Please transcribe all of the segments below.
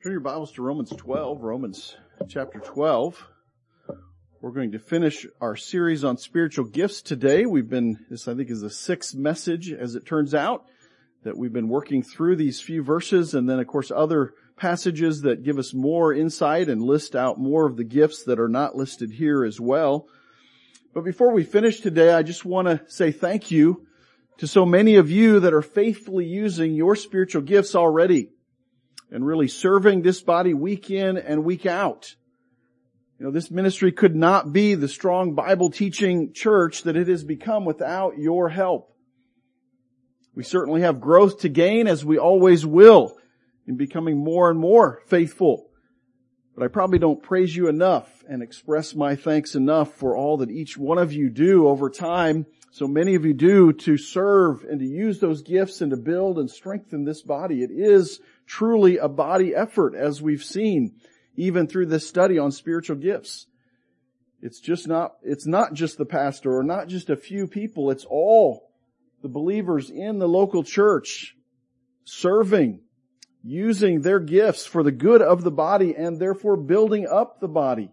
Turn your Bibles to Romans chapter 12. We're going to finish our series on spiritual gifts today. This I think is the sixth message, as it turns out, that we've been working through these few verses, and then of course other passages that give us more insight and list out more of the gifts that are not listed here as well. But before we finish today, I just want to say thank you to so many of you that are faithfully using your spiritual gifts already and really serving this body week in and week out. You know, this ministry could not be the strong Bible teaching church that it has become without your help. We certainly have growth to gain, as we always will, in becoming more and more faithful. But I probably don't praise you enough and express my thanks enough for all that each one of you do over time. So many of you do to serve and to use those gifts and to build and strengthen this body. It is truly a body effort, as we've seen, even through this study on spiritual gifts. It's not just the pastor or not just a few people. It's all the believers in the local church serving, using their gifts for the good of the body and therefore building up the body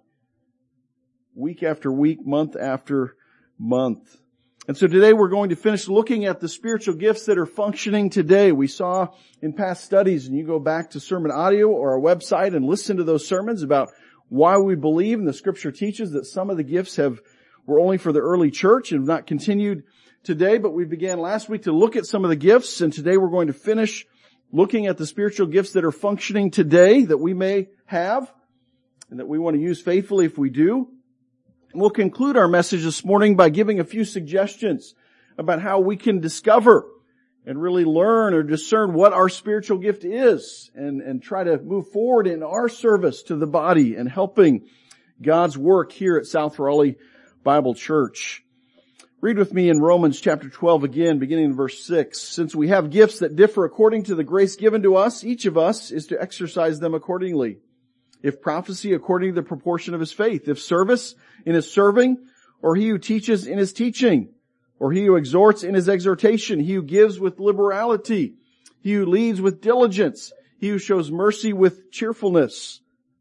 week after week, month after month. And so today we're going to finish looking at the spiritual gifts that are functioning today. We saw in past studies, and you go back to sermon audio or our website and listen to those sermons about why we believe, and the scripture teaches that some of the gifts were only for the early church and have not continued today. But we began last week to look at some of the gifts, and today we're going to finish looking at the spiritual gifts that are functioning today that we may have and that we want to use faithfully if we do. We'll conclude our message this morning by giving a few suggestions about how we can discover and really learn or discern what our spiritual gift is and try to move forward in our service to the body and helping God's work here at South Raleigh Bible Church. Read with me in Romans chapter 12 again, beginning in verse 6. Since we have gifts that differ according to the grace given to us, each of us is to exercise them accordingly. If prophecy, according to the proportion of his faith. If service, in his serving. Or he who teaches, in his teaching. Or he who exhorts, in his exhortation. He who gives with liberality. He who leads with diligence. He who shows mercy with cheerfulness.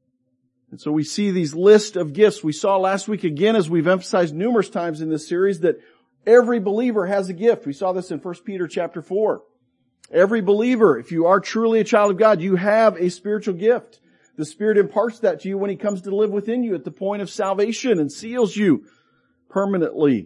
And so we see these list of gifts. We saw last week again, as we've emphasized numerous times in this series, that every believer has a gift. We saw this in 1 Peter chapter 4. Every believer, if you are truly a child of God, you have a spiritual gift. The Spirit imparts that to you when He comes to live within you at the point of salvation and seals you permanently.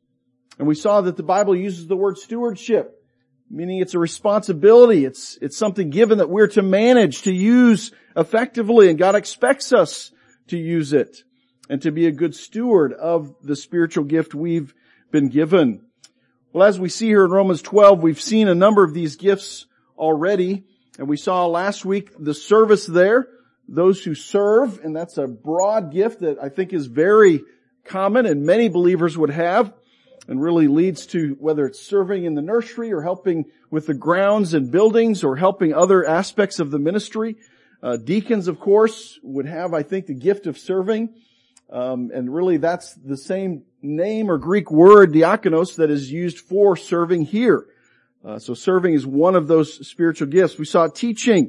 And we saw that the Bible uses the word stewardship, meaning it's a responsibility. It's something given that we're to manage, to use effectively, and God expects us to use it and to be a good steward of the spiritual gift we've been given. Well, as we see here in Romans 12, we've seen a number of these gifts already, and we saw last week the service there. Those who serve, and that's a broad gift that I think is very common and many believers would have, and really leads to whether it's serving in the nursery or helping with the grounds and buildings or helping other aspects of the ministry. Deacons, of course, would have, I think, the gift of serving. And really that's the same name or Greek word, diakonos, that is used for serving here. So serving is one of those spiritual gifts. We saw teaching,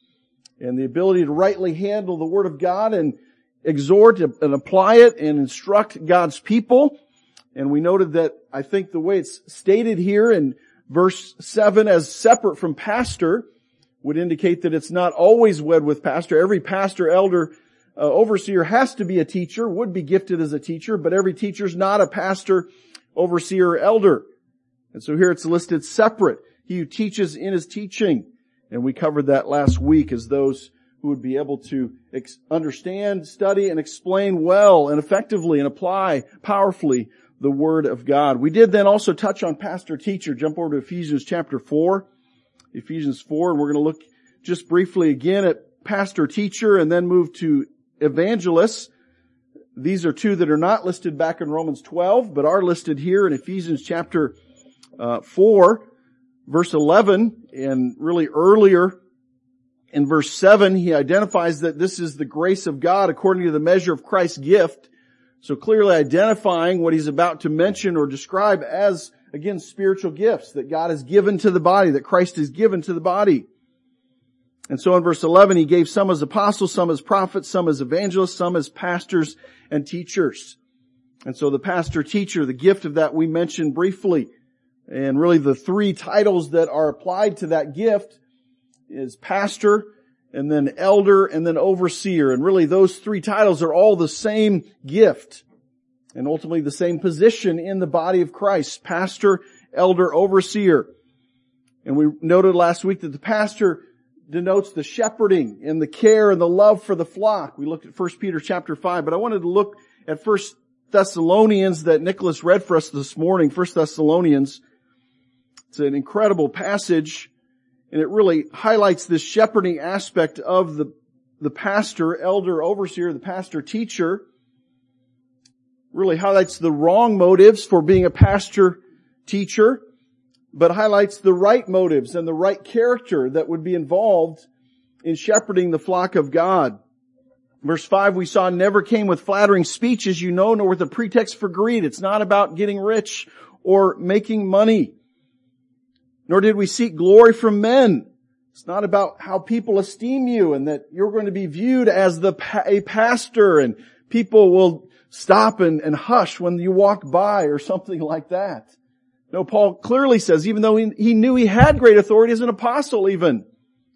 and the ability to rightly handle the Word of God and exhort and apply it and instruct God's people. And we noted that I think the way it's stated here in verse 7 as separate from pastor would indicate that it's not always wed with pastor. Every pastor, elder, overseer has to be a teacher, would be gifted as a teacher, but every teacher's not a pastor, overseer, or elder. And so here it's listed separate. He who teaches in his teaching. And we covered that last week as those who would be able to understand, study, and explain well and effectively and apply powerfully the Word of God. We did then also touch on pastor-teacher. Jump over to Ephesians chapter 4. Ephesians 4, and we're going to look just briefly again at pastor-teacher and then move to evangelists. These are two that are not listed back in Romans 12, but are listed here in Ephesians chapter 4. Verse 11, and really earlier in verse 7, he identifies that this is the grace of God according to the measure of Christ's gift. So clearly identifying what he's about to mention or describe as, again, spiritual gifts that God has given to the body, that Christ has given to the body. And so in verse 11, he gave some as apostles, some as prophets, some as evangelists, some as pastors and teachers. And so the pastor teacher, the gift of that we mentioned briefly. And really the three titles that are applied to that gift is pastor, and then elder, and then overseer. And really those three titles are all the same gift. And ultimately the same position in the body of Christ. Pastor, elder, overseer. And we noted last week that the pastor denotes the shepherding and the care and the love for the flock. We looked at 1 Peter chapter 5, but I wanted to look at 1 Thessalonians that Nicholas read for us this morning. 1 Thessalonians. It's an incredible passage, and it really highlights this shepherding aspect of the pastor, elder, overseer, the pastor, teacher. Really highlights the wrong motives for being a pastor, teacher, but highlights the right motives and the right character that would be involved in shepherding the flock of God. Verse 5 we saw, never came with flattering speech, as you know, nor with a pretext for greed. It's not about getting rich or making money. Nor did we seek glory from men. It's not about how people esteem you and that you're going to be viewed as a pastor and people will stop and hush when you walk by or something like that. No, Paul clearly says, even though he knew he had great authority as an apostle even,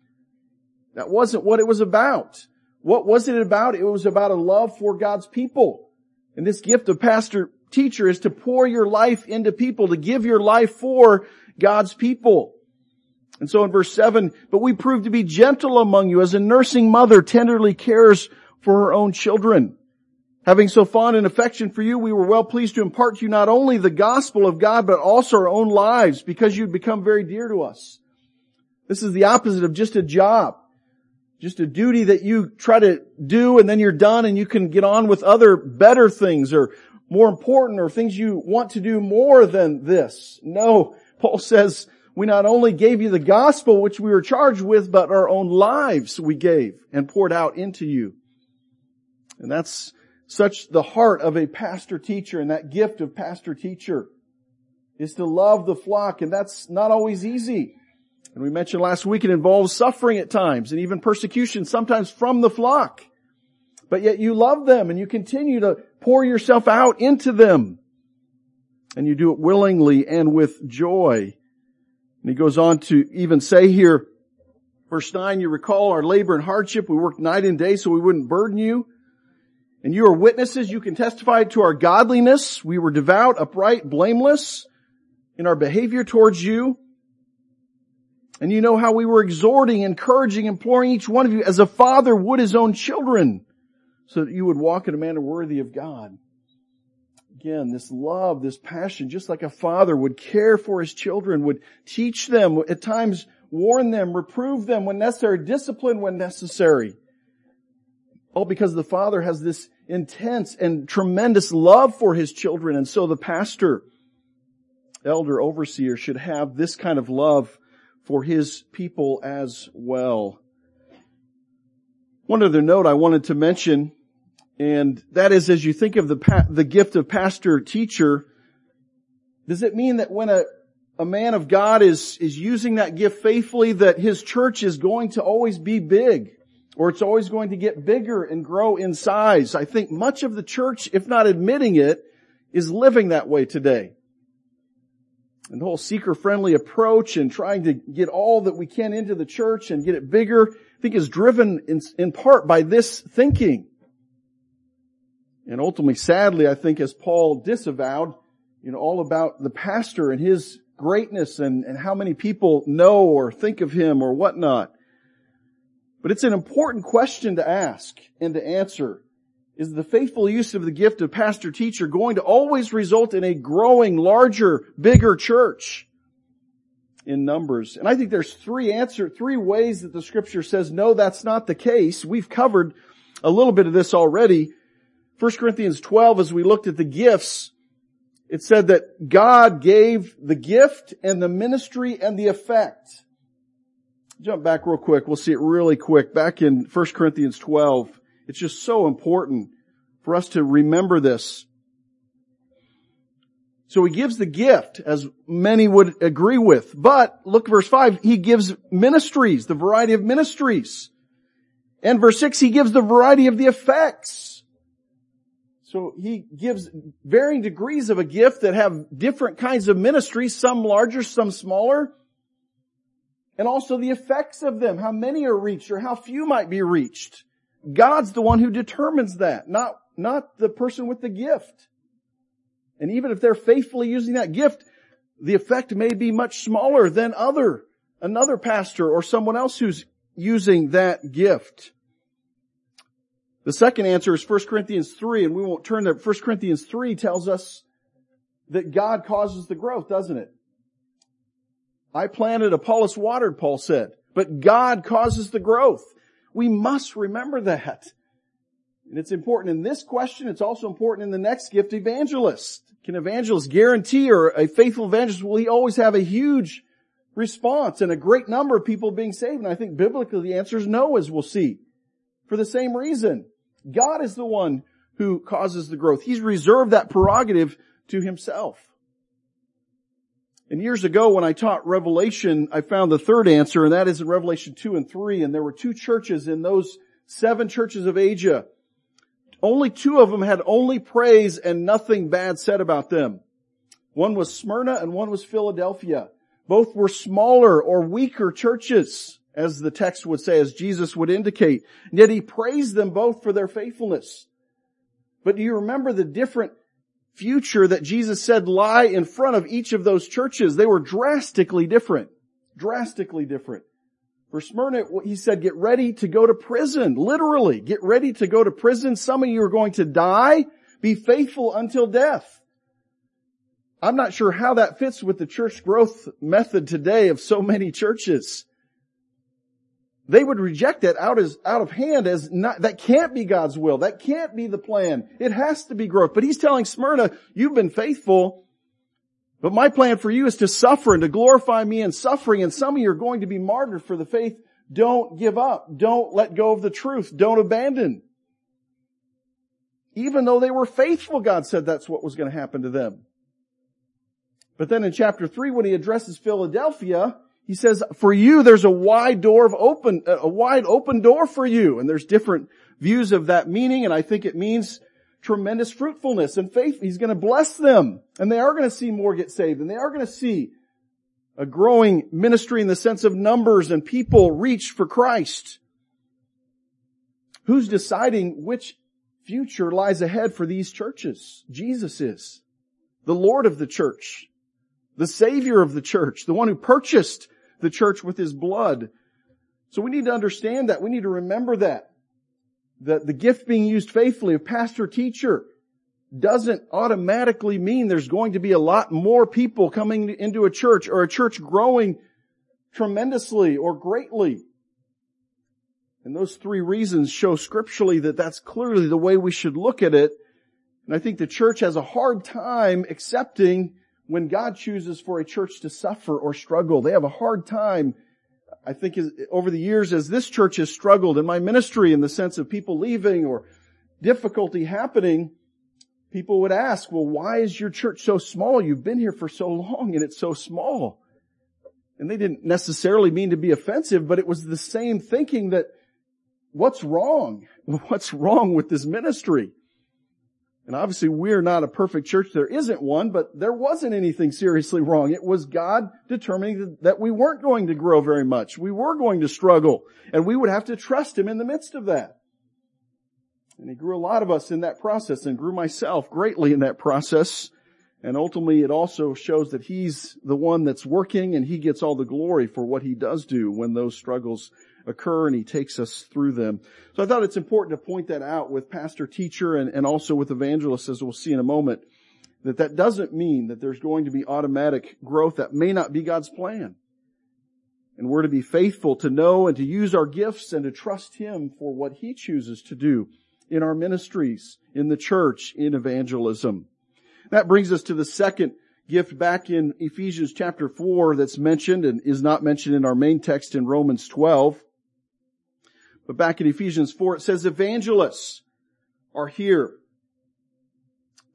that wasn't what it was about. What was it about? It was about a love for God's people. And this gift of pastor teacher is to pour your life into people, to give your life for God's people. And so in verse 7, but we proved to be gentle among you as a nursing mother tenderly cares for her own children. Having so fond an affection for you, we were well pleased to impart to you not only the gospel of God, but also our own lives, because you'd become very dear to us. This is the opposite of just a job, just a duty that you try to do and then you're done and you can get on with other better things or more important or things you want to do more than this. No, Paul says, we not only gave you the gospel which we were charged with, but our own lives we gave and poured out into you. And that's such the heart of a pastor teacher, and that gift of pastor teacher is to love the flock, and that's not always easy. And we mentioned last week it involves suffering at times and even persecution, sometimes from the flock. But yet you love them and you continue to pour yourself out into them. And you do it willingly and with joy. And he goes on to even say here, verse 9, you recall our labor and hardship. We worked night and day so we wouldn't burden you. And you are witnesses. You can testify to our godliness. We were devout, upright, blameless in our behavior towards you. And you know how we were exhorting, encouraging, imploring each one of you as a father would his own children, so that you would walk in a manner worthy of God. Again, this love, this passion, just like a father would care for his children, would teach them, at times warn them, reprove them when necessary, discipline when necessary. All because the father has this intense and tremendous love for his children. And so the pastor, elder, overseer should have this kind of love for his people as well. One other note I wanted to mention, and that is, as you think of the gift of pastor teacher, does it mean that when a man of God is using that gift faithfully, that his church is going to always be big, or it's always going to get bigger and grow in size? I think much of the church, if not admitting it, is living that way today. And the whole seeker-friendly approach and trying to get all that we can into the church and get it bigger, I think is driven in part by this thinking. And ultimately, sadly, I think as Paul disavowed, all about the pastor and his greatness and how many people know or think of him or whatnot. But it's an important question to ask and to answer. Is the faithful use of the gift of pastor teacher going to always result in a growing, larger, bigger church in numbers? And I think there's three ways that the scripture says, no, that's not the case. We've covered a little bit of this already. 1 Corinthians 12, as we looked at the gifts, it said that God gave the gift and the ministry and the effect. Jump back real quick. We'll see it really quick. Back in 1 Corinthians 12, it's just so important for us to remember this. So he gives the gift, as many would agree with. But look verse 5, he gives ministries, the variety of ministries. And verse 6, he gives the variety of the effects. So he gives varying degrees of a gift that have different kinds of ministries, some larger, some smaller. And also the effects of them, how many are reached or how few might be reached. God's the one who determines that, not the person with the gift. And even if they're faithfully using that gift, the effect may be much smaller than another pastor or someone else who's using that gift. The second answer is 1 Corinthians 3, and we won't turn there. 1 Corinthians 3 tells us that God causes the growth, doesn't it? I planted, Apollos watered, Paul said, but God causes the growth. We must remember that. And it's important in this question. It's also important in the next gift, evangelist. Can evangelist guarantee, or a faithful evangelist, will he always have a huge response and a great number of people being saved? And I think biblically the answer is no, as we'll see. For the same reason. God is the one who causes the growth. He's reserved that prerogative to himself. And years ago when I taught Revelation, I found the third answer, and that is in Revelation 2 and 3. And there were 2 churches in those 7 churches of Asia. Only 2 of them had only praise and nothing bad said about them. One was Smyrna and one was Philadelphia. Both were smaller or weaker churches, as the text would say, as Jesus would indicate. And yet he praised them both for their faithfulness. But do you remember the different future that Jesus said lie in front of each of those churches? They were drastically different. Drastically different. For Smyrna, he said, get ready to go to prison. Literally, get ready to go to prison. Some of you are going to die. Be faithful until death. I'm not sure how that fits with the church growth method today of so many churches. They would reject that out of hand as not, that can't be God's will. That can't be the plan. It has to be growth. But he's telling Smyrna, you've been faithful, but my plan for you is to suffer and to glorify me in suffering. And some of you are going to be martyred for the faith. Don't give up. Don't let go of the truth. Don't abandon. Even though they were faithful, God said that's what was going to happen to them. But then in chapter 3, when he addresses Philadelphia, he says, for you, there's a wide open door for you. And there's different views of that meaning. And I think it means tremendous fruitfulness and faith. He's going to bless them. And they are going to see more get saved. And they are going to see a growing ministry in the sense of numbers and people reached for Christ. Who's deciding which future lies ahead for these churches? Jesus is. The Lord of the church. The Savior of the church. The one who purchased the church with his blood. So we need to understand that. We need to remember that. That the gift being used faithfully of pastor teacher doesn't automatically mean there's going to be a lot more people coming into a church or a church growing tremendously or greatly. And those 3 reasons show scripturally that that's clearly the way we should look at it. And I think the church has a hard time accepting when God chooses for a church to suffer or struggle. They have a hard time, I think, over the years as this church has struggled in my ministry in the sense of people leaving or difficulty happening. People would ask, well, why is your church so small? You've been here for so long and it's so small. And they didn't necessarily mean to be offensive, but it was the same thinking that, what's wrong? What's wrong with this ministry? And obviously we're not a perfect church. There isn't one, but there wasn't anything seriously wrong. It was God determining that we weren't going to grow very much. We were going to struggle, and we would have to trust him in the midst of that. And he grew a lot of us in that process and grew myself greatly in that process. And ultimately it also shows that he's the one that's working and he gets all the glory for what he does do when those struggles occur and he takes us through them. So I thought it's important to point that out with pastor teacher and also with evangelists, as we'll see in a moment, that doesn't mean that there's going to be automatic growth. That may not be God's plan. And we're to be faithful to know and to use our gifts and to trust him for what he chooses to do in our ministries, in the church, in evangelism. That brings us to the second gift back in Ephesians chapter 4 that's mentioned and is not mentioned in our main text in Romans 12. But back in Ephesians 4 it says evangelists are here.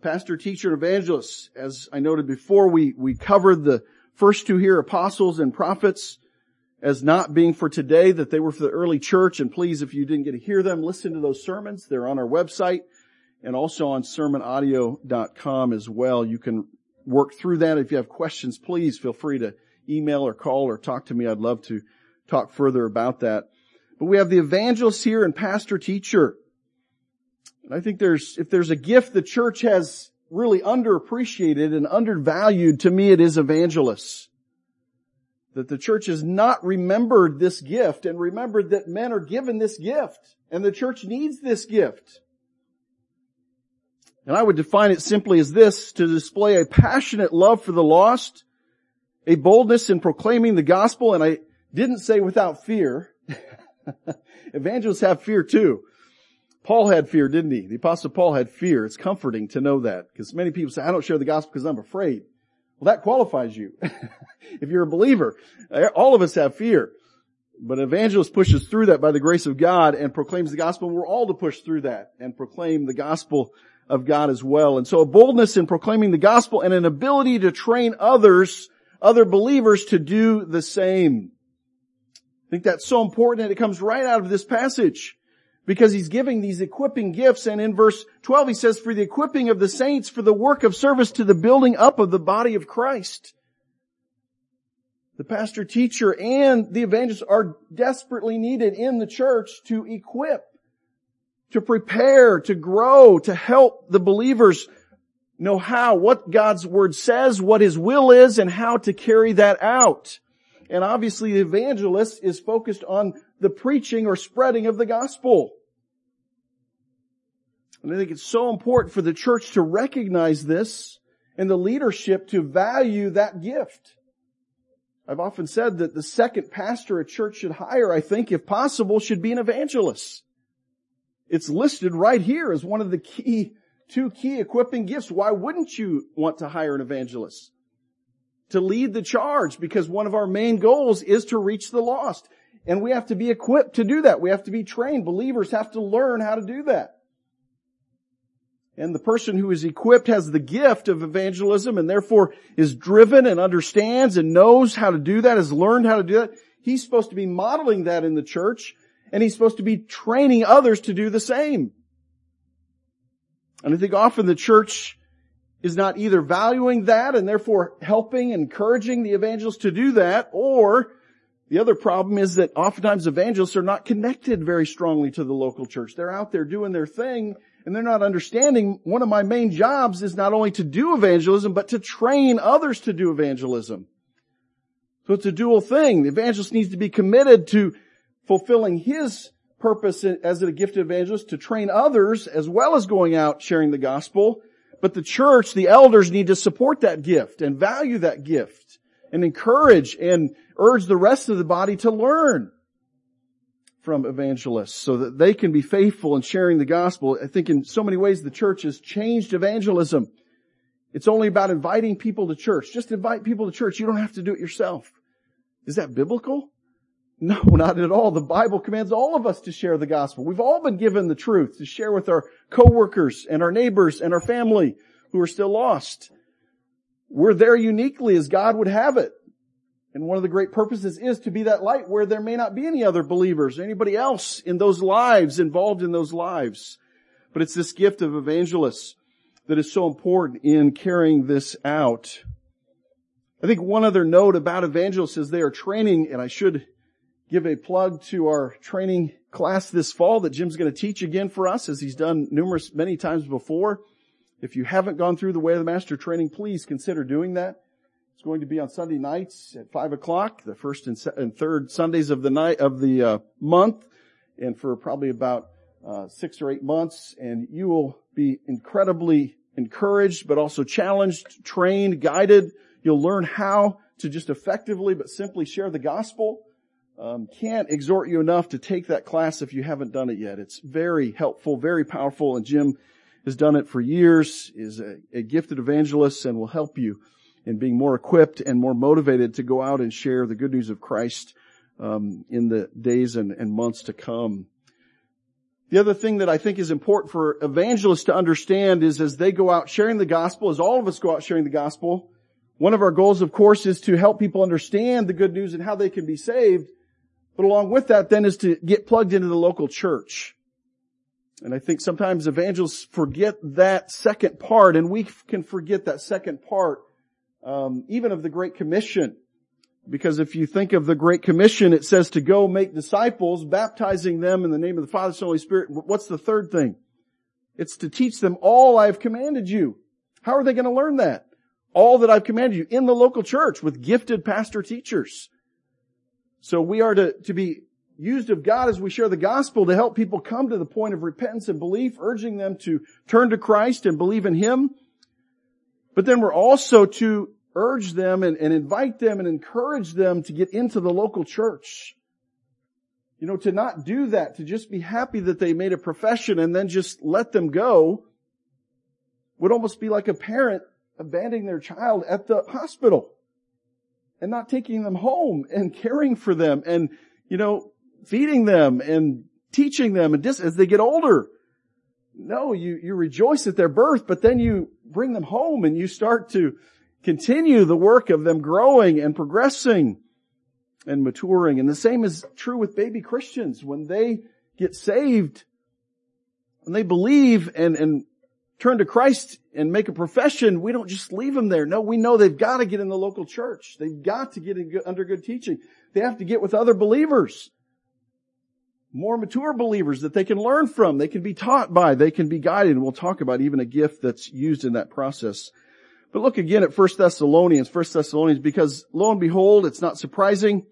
pastor, teacher, and evangelist. As I noted before, we covered the first two here, apostles and prophets, as not being for today, that they were for the early church. And please, if you didn't get to hear them, listen to those sermons. They're on our website and also on sermonaudio.com as well. You can work through that. If you have questions, please feel free to email or call or talk to me. I'd love to talk further about that. But we have the evangelist here and pastor, teacher. And I think if there's a gift the church has really underappreciated and undervalued, to me it is evangelists. That the church has not remembered this gift and remembered that men are given this gift and the church needs this gift. And I would define it simply as this: to display a passionate love for the lost, a boldness in proclaiming the gospel, and I didn't say without fear. Evangelists have fear too. Paul had fear, didn't he? The Apostle Paul had fear. It's comforting to know that, because many people say, I don't share the gospel because I'm afraid. Well, that qualifies you. If you're a believer, all of us have fear. But an evangelist pushes through that by the grace of God and proclaims the gospel. We're all to push through that and proclaim the gospel of God as well. And so a boldness in proclaiming the gospel and an ability to train other believers to do the same. I think that's so important, and it comes right out of this passage, because he's giving these equipping gifts. And in verse 12 he says, for the equipping of the saints for the work of service to the building up of the body of Christ. The pastor, teacher, and the evangelist are desperately needed in the church to equip, to prepare, to grow, to help the believers know what God's Word says, what His will is, and how to carry that out. And obviously the evangelist is focused on the preaching or spreading of the gospel. And I think it's so important for the church to recognize this and the leadership to value that gift. I've often said that the second pastor a church should hire, I think, if possible, should be an evangelist. It's listed right here as one of the two key equipping gifts. Why wouldn't you want to hire an evangelist? To lead the charge, because one of our main goals is to reach the lost. And we have to be equipped to do that. We have to be trained. Believers have to learn how to do that. And the person who is equipped has the gift of evangelism and therefore is driven and understands and knows how to do that, has learned how to do that. He's supposed to be modeling that in the church, and he's supposed to be training others to do the same. And I think often the church is not either valuing that and therefore helping, encouraging the evangelists to do that, or the other problem is that oftentimes evangelists are not connected very strongly to the local church. They're out there doing their thing, and they're not understanding one of my main jobs is not only to do evangelism, but to train others to do evangelism. So it's a dual thing. The evangelist needs to be committed to fulfilling his purpose as a gifted evangelist, to train others as well as going out sharing the gospel. But the church, the elders, need to support that gift and value that gift and encourage and urge the rest of the body to learn from evangelists so that they can be faithful in sharing the gospel. I think in so many ways the church has changed evangelism. It's only about inviting people to church. Just invite people to church. You don't have to do it yourself. Is that biblical? No, not at all. The Bible commands all of us to share the gospel. We've all been given the truth to share with our coworkers and our neighbors and our family who are still lost. We're there uniquely as God would have it. And one of the great purposes is to be that light where there may not be any other believers or anybody else in those lives, involved in those lives. But it's this gift of evangelists that is so important in carrying this out. I think one other note about evangelists is they are training, and I should give a plug to our training class this fall that Jim's going to teach again for us, as he's done many times before. If you haven't gone through the Way of the Master training, please consider doing that. It's going to be on Sunday nights at 5 o'clock, the first and third Sundays of the month, and for probably about 6 or 8 months. And you will be incredibly encouraged, but also challenged, trained, guided. You'll learn how to just effectively but simply share the gospel. Can't exhort you enough to take that class if you haven't done it yet. It's very helpful, very powerful, and Jim has done it for years, is a gifted evangelist, and will help you in being more equipped and more motivated to go out and share the good news of Christ in the days and months to come. The other thing that I think is important for evangelists to understand is as they go out sharing the gospel, as all of us go out sharing the gospel, one of our goals, of course, is to help people understand the good news and how they can be saved. But along with that then is to get plugged into the local church. And I think sometimes evangelists forget that second part, and we can forget that second part, even of the Great Commission. Because if you think of the Great Commission, it says to go make disciples, baptizing them in the name of the Father, Son, and Holy Spirit. What's the third thing? It's to teach them all I have commanded you. How are they going to learn that? All that I've commanded you in the local church with gifted pastor teachers. So we are to be used of God as we share the gospel to help people come to the point of repentance and belief, urging them to turn to Christ and believe in Him. But then we're also to urge them and invite them and encourage them to get into the local church. You know, to not do that, to just be happy that they made a profession and then just let them go would almost be like a parent abandoning their child at the hospital and not taking them home and caring for them and, you know, feeding them and teaching them and just as they get older. No, you rejoice at their birth, but then you bring them home and you start to continue the work of them growing and progressing and maturing. And the same is true with baby Christians. When they get saved, when they believe and turn to Christ and make a profession, we don't just leave them there. No, we know they've got to get in the local church. They've got to get under good teaching. They have to get with other believers, more mature believers that they can learn from, they can be taught by, they can be guided. And we'll talk about even a gift that's used in that process. But look again at 1 Thessalonians, because lo and behold, it's not surprising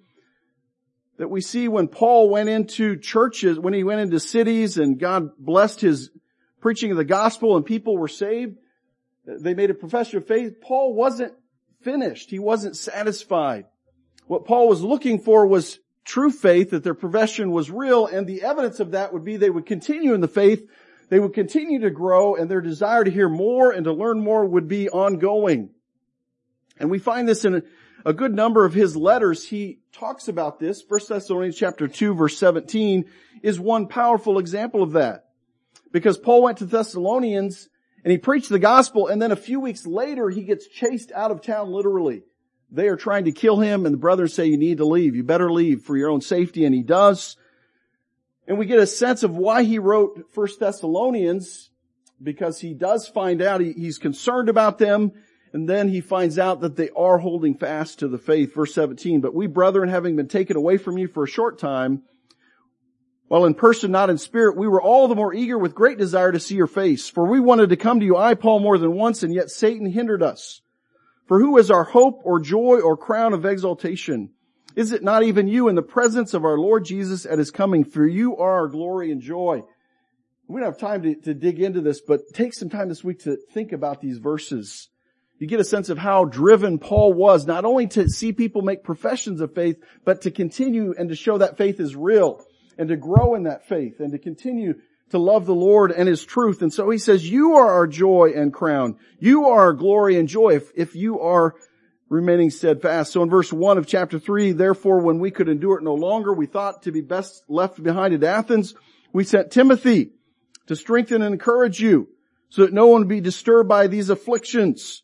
that we see when Paul went into churches, when he went into cities and God blessed his preaching of the gospel and people were saved, they made a profession of faith. Paul wasn't finished. He wasn't satisfied. What Paul was looking for was true faith, that their profession was real, and the evidence of that would be they would continue in the faith. They would continue to grow, and their desire to hear more and to learn more would be ongoing. And we find this in a good number of his letters. He talks about this. 1 Thessalonians chapter 2, verse 17 is one powerful example of that. Because Paul went to Thessalonians and he preached the gospel, and then a few weeks later he gets chased out of town literally. They are trying to kill him, and the brothers say, you need to leave. You better leave for your own safety, and he does. And we get a sense of why he wrote 1 Thessalonians, because he does find out he's concerned about them, and then he finds out that they are holding fast to the faith. Verse 17, but we brethren, having been taken away from you for a short time, while in person, not in spirit, we were all the more eager with great desire to see your face. For we wanted to come to you, I, Paul, more than once, and yet Satan hindered us. For who is our hope or joy or crown of exaltation? Is it not even you in the presence of our Lord Jesus at His coming? For you are our glory and joy. We don't have time to dig into this, but take some time this week to think about these verses. You get a sense of how driven Paul was, not only to see people make professions of faith, but to continue and to show that faith is real, and to grow in that faith, and to continue to love the Lord and His truth. And so he says, you are our joy and crown. You are our glory and joy if you are remaining steadfast. So in verse 1 of chapter 3, therefore when we could endure it no longer, we thought to be best left behind at Athens, we sent Timothy to strengthen and encourage you, so that no one would be disturbed by these afflictions.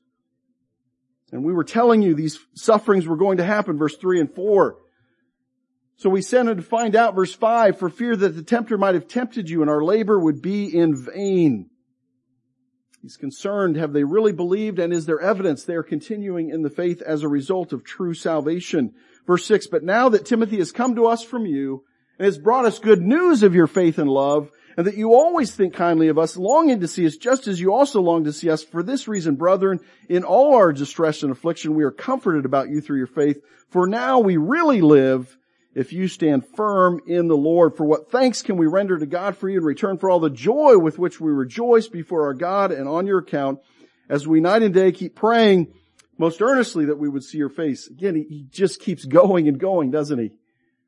And we were telling you these sufferings were going to happen, verse 3 and 4. So we sent him to find out, verse 5, for fear that the tempter might have tempted you and our labor would be in vain. He's concerned, have they really believed, and is there evidence they are continuing in the faith as a result of true salvation? Verse 6, but now that Timothy has come to us from you and has brought us good news of your faith and love, and that you always think kindly of us, longing to see us just as you also long to see us. For this reason, brethren, in all our distress and affliction, we are comforted about you through your faith. For now we really live if you stand firm in the Lord. For what thanks can we render to God for you in return for all the joy with which we rejoice before our God and on your account, as we night and day keep praying most earnestly that we would see your face. Again, he just keeps going and going, doesn't he?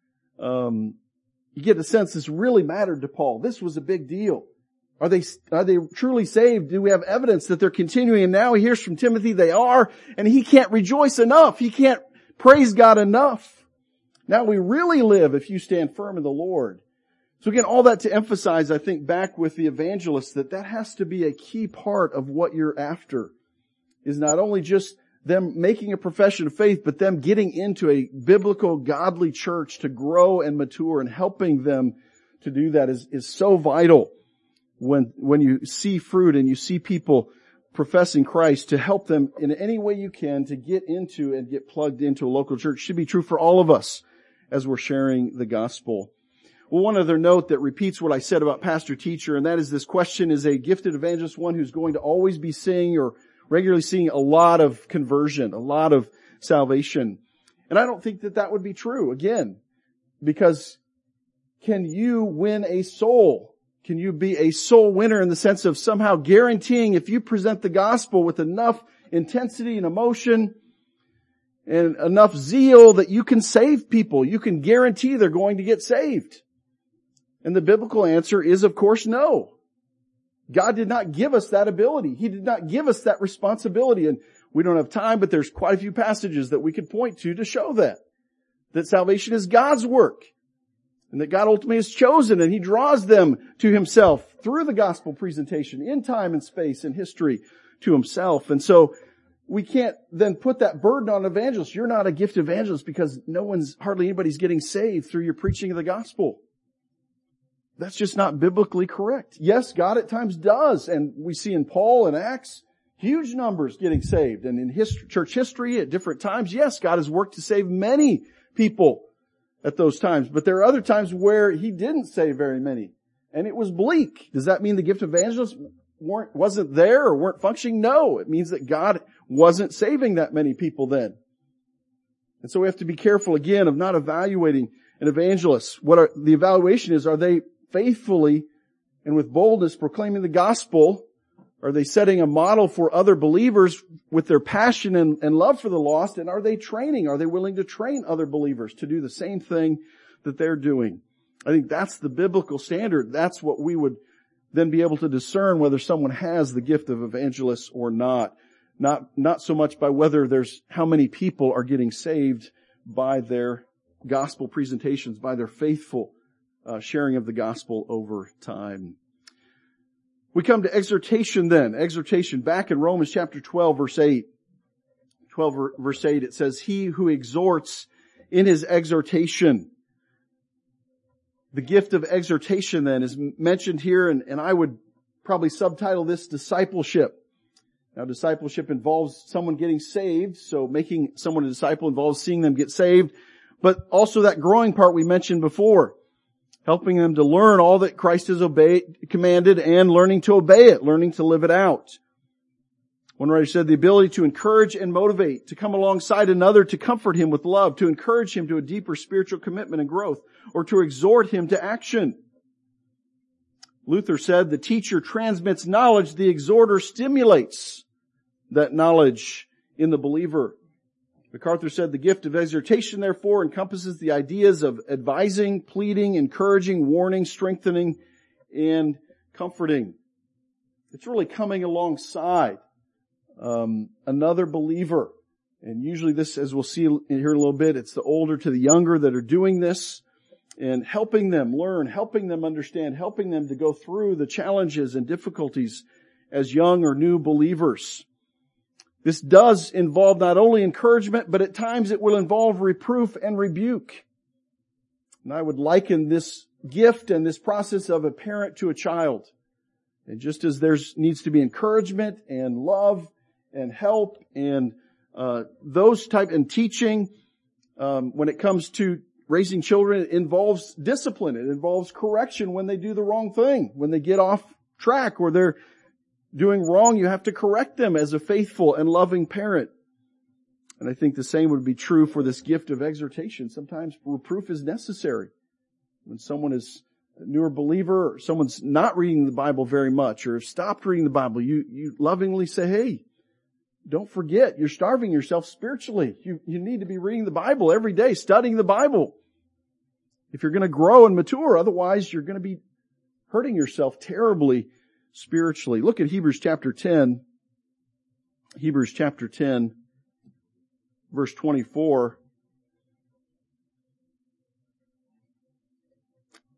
You get the sense this really mattered to Paul. This was a big deal. Are they truly saved? Do we have evidence that they're continuing? And now he hears from Timothy they are, and he can't rejoice enough. He can't praise God enough. Now we really live if you stand firm in the Lord. So again, all that to emphasize, I think, back with the evangelists, that has to be a key part of what you're after, is not only just them making a profession of faith, but them getting into a biblical, godly church to grow and mature, and helping them to do that is so vital when you see fruit and you see people professing Christ, to help them in any way you can to get into and get plugged into a local church. It should be true for all of us as we're sharing the gospel. Well, one other note that repeats what I said about pastor-teacher, and that is this question: is a gifted evangelist one who's going to always be seeing or regularly seeing a lot of conversion, a lot of salvation? And I don't think that would be true, again, because can you win a soul? Can you be a soul winner in the sense of somehow guaranteeing, if you present the gospel with enough intensity and emotion and enough zeal, that you can save people? You can guarantee they're going to get saved. And the biblical answer is, of course, no. God did not give us that ability. He did not give us that responsibility. And we don't have time, but there's quite a few passages that we could point to show that salvation is God's work, and that God ultimately has chosen, and He draws them to Himself through the gospel presentation in time and space and history to Himself. And so we can't then put that burden on evangelists. You're not a gifted evangelist because hardly anybody's getting saved through your preaching of the gospel. That's just not biblically correct. Yes, God at times does, and we see in Paul and Acts huge numbers getting saved. And in church history at different times, yes, God has worked to save many people at those times. But there are other times where He didn't save very many, and it was bleak. Does that mean the gift of evangelist wasn't there or weren't functioning? No, it means that God wasn't saving that many people then. And so we have to be careful again of not evaluating an evangelist. The evaluation is, are they faithfully and with boldness proclaiming the gospel? Are they setting a model for other believers with their passion and love for the lost? And are they training? Are they willing to train other believers to do the same thing that they're doing? I think that's the biblical standard. That's what we would then be able to discern whether someone has the gift of evangelist or not. Not so much by how many people are getting saved by their gospel presentations, by their faithful sharing of the gospel over time. We come to exhortation then. Exhortation back in Romans chapter 12 verse 8. 12 verse 8, it says, "He who exhorts in his exhortation." The gift of exhortation then is mentioned here, and I would probably subtitle this discipleship. Now, discipleship involves someone getting saved, so making someone a disciple involves seeing them get saved, but also that growing part we mentioned before. Helping them to learn all that Christ has commanded and learning to obey it, learning to live it out. One writer said the ability to encourage and motivate, to come alongside another to comfort him with love, to encourage him to a deeper spiritual commitment and growth, or to exhort him to action. Luther said the teacher transmits knowledge, the exhorter stimulates that knowledge in the believer. MacArthur said the gift of exhortation, therefore, encompasses the ideas of advising, pleading, encouraging, warning, strengthening, and comforting. It's really coming alongside another believer. And usually this, as we'll see here in a little bit, it's the older to the younger that are doing this, and helping them learn, helping them understand, helping them to go through the challenges and difficulties as young or new believers. This does involve not only encouragement, but at times it will involve reproof and rebuke. And I would liken this gift and this process of a parent to a child. And just as needs to be encouragement and love and help and those type and teaching, when it comes to raising children, it involves discipline. It involves correction when they do the wrong thing, when they get off track or they're doing wrong. You have to correct them as a faithful and loving parent. And I think the same would be true for this gift of exhortation. Sometimes reproof is necessary. When someone is a newer believer, or someone's not reading the Bible very much, or have stopped reading the Bible, you lovingly say, hey, don't forget, you're starving yourself spiritually. You need to be reading the Bible every day, studying the Bible. If you're going to grow and mature, otherwise you're going to be hurting yourself terribly spiritually. Look at Hebrews chapter 10. Hebrews chapter 10, verse 24.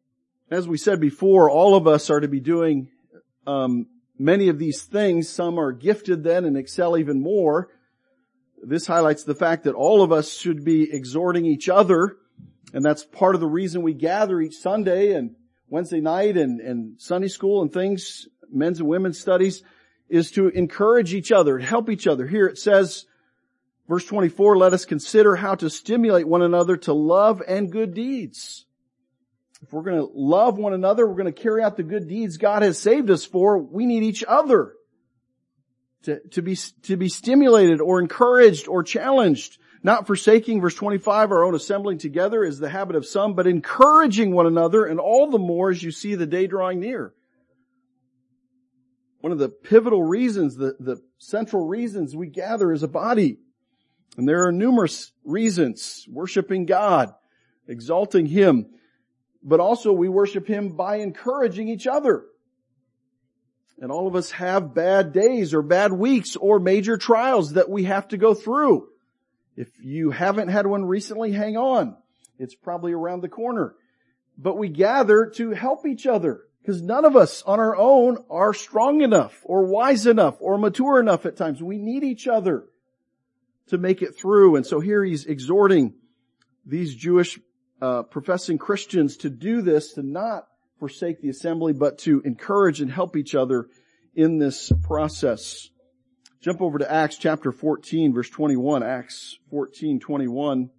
As we said before, all of us are to be doing many of these things. Some are gifted then and excel even more. This highlights the fact that all of us should be exhorting each other, and that's part of the reason we gather each Sunday and Wednesday night and Sunday school and things, men's and women's studies, is to encourage each other, to help each other. Here it says, verse 24, let us consider how to stimulate one another to love and good deeds. If we're going to love one another, we're going to carry out the good deeds God has saved us for, we need each other to be stimulated or encouraged or challenged. Not forsaking, verse 25, our own assembling together is the habit of some, but encouraging one another, and all the more as you see the day drawing near. One of the pivotal reasons, the central reasons we gather as a body, and there are numerous reasons: worshiping God, exalting Him, but also we worship Him by encouraging each other. And all of us have bad days or bad weeks or major trials that we have to go through. If you haven't had one recently, hang on. It's probably around the corner. But we gather to help each other, because none of us on our own are strong enough or wise enough or mature enough at times. We need each other to make it through. And so here he's exhorting these Jewish professing Christians to do this, to not forsake the assembly, but to encourage and help each other in this process. Jump over to Acts chapter 14, verse 21. Acts 14:21.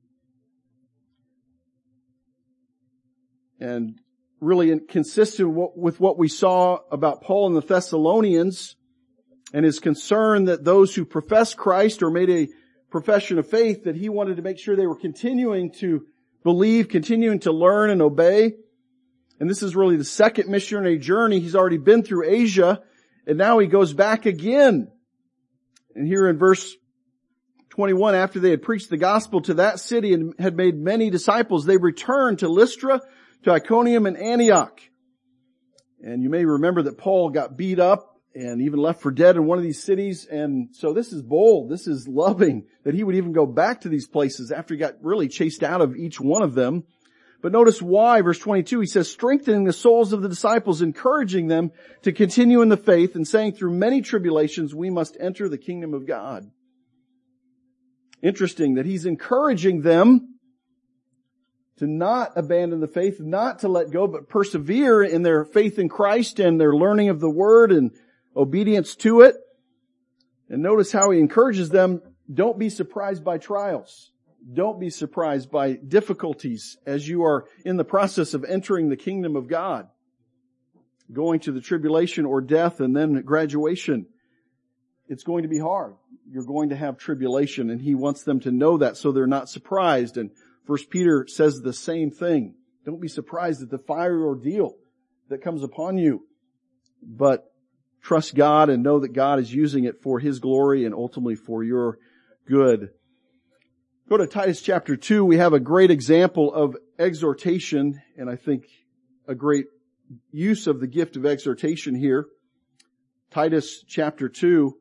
And really consistent with what we saw about Paul and the Thessalonians and his concern that those who profess Christ or made a profession of faith, that he wanted to make sure they were continuing to believe, continuing to learn and obey. And this is really the second missionary journey. He's already been through Asia, and now he goes back again. And here in verse 21, after they had preached the gospel to that city and had made many disciples, they returned to Lystra, to Iconium and Antioch. And you may remember that Paul got beat up and even left for dead in one of these cities. And so this is bold. This is loving that he would even go back to these places after he got really chased out of each one of them. But notice why, verse 22, he says, strengthening the souls of the disciples, encouraging them to continue in the faith, and saying through many tribulations we must enter the kingdom of God. Interesting that he's encouraging them to not abandon the faith, not to let go, but persevere in their faith in Christ and their learning of the Word and obedience to it. And notice how he encourages them, don't be surprised by trials. Don't be surprised by difficulties as you are in the process of entering the kingdom of God. Going to the tribulation or death and then graduation. It's going to be hard. You're going to have tribulation, and he wants them to know that so they're not surprised. And 1 Peter says the same thing. Don't be surprised at the fiery ordeal that comes upon you, but trust God and know that God is using it for His glory and ultimately for your good. Go to Titus chapter 2. We have a great example of exhortation, and I think a great use of the gift of exhortation here. Titus chapter 2.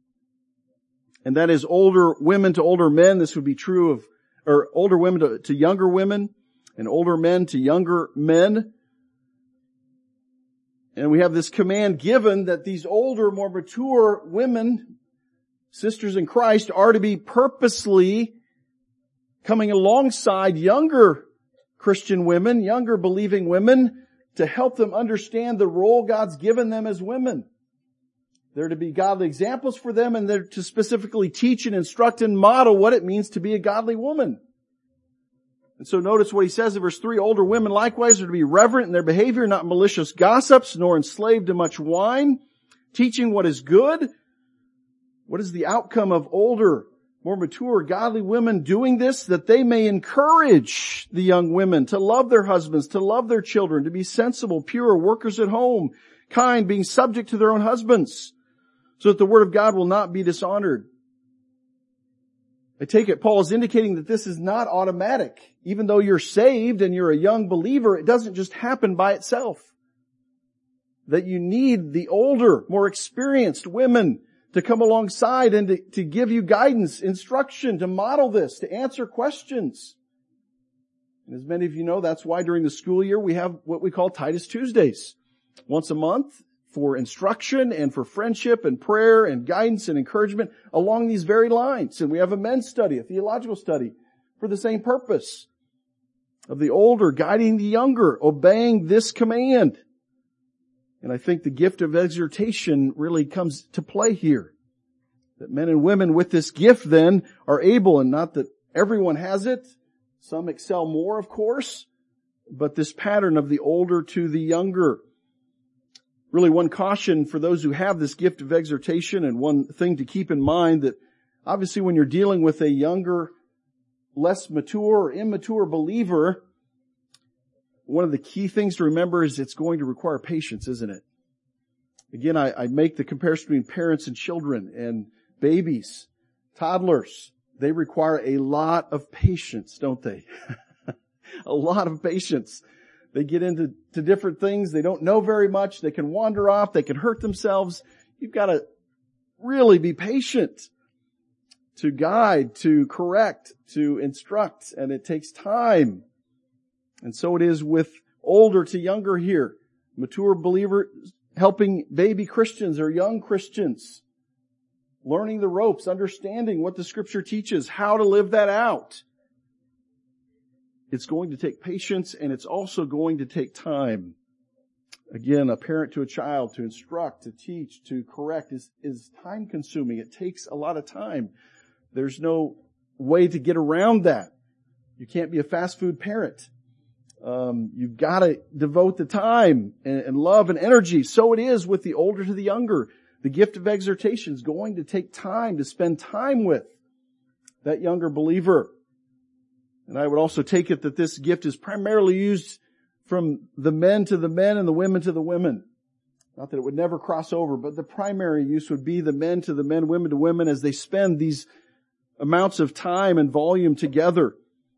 And that is older women to older men. This would be true of, or older women to younger women, and older men to younger men. And we have this command given that these older, more mature women, sisters in Christ, are to be purposely coming alongside younger Christian women, younger believing women, to help them understand the role God's given them as women. They're to be godly examples for them, and they're to specifically teach and instruct and model what it means to be a godly woman. And so notice what he says in verse 3, older women likewise are to be reverent in their behavior, not malicious gossips, nor enslaved to much wine, teaching what is good. What is the outcome of older, more mature, godly women doing this? That they may encourage the young women to love their husbands, to love their children, to be sensible, pure, workers at home, kind, being subject to their own husbands, so that the word of God will not be dishonored. I take it Paul is indicating that this is not automatic. Even though you're saved and you're a young believer, it doesn't just happen by itself. That you need the older, more experienced women to come alongside and to give you guidance, instruction, to model this, to answer questions. And as many of you know, that's why during the school year we have what we call Titus Tuesdays. Once a month for instruction and for friendship and prayer and guidance and encouragement along these very lines. And we have a men's study, a theological study for the same purpose of the older guiding the younger, obeying this command. And I think the gift of exhortation really comes to play here. That men and women with this gift then are able, and not that everyone has it, some excel more of course, but this pattern of the older to the younger. Really one caution for those who have this gift of exhortation, and one thing to keep in mind, that obviously when you're dealing with a younger, less mature or immature believer, one of the key things to remember is it's going to require patience, isn't it? Again, I make the comparison between parents and children and babies, toddlers. They require a lot of patience, don't they? A lot of patience. They get into different things. They don't know very much. They can wander off. They can hurt themselves. You've got to really be patient to guide, to correct, to instruct, and it takes time. And so it is with older to younger here. Mature believer helping baby Christians or young Christians. Learning the ropes, understanding what the Scripture teaches, how to live that out. It's going to take patience, and it's also going to take time. Again, a parent to a child, to instruct, to teach, to correct is time consuming. It takes a lot of time. There's no way to get around that. You can't be a fast food parent. You've got to devote the time and love and energy. So it is with the older to the younger. The gift of exhortation is going to take time to spend time with that younger believer. And I would also take it that this gift is primarily used from the men to the men and the women to the women. Not that it would never cross over, but the primary use would be the men to the men, women to women, as they spend these amounts of time and volume together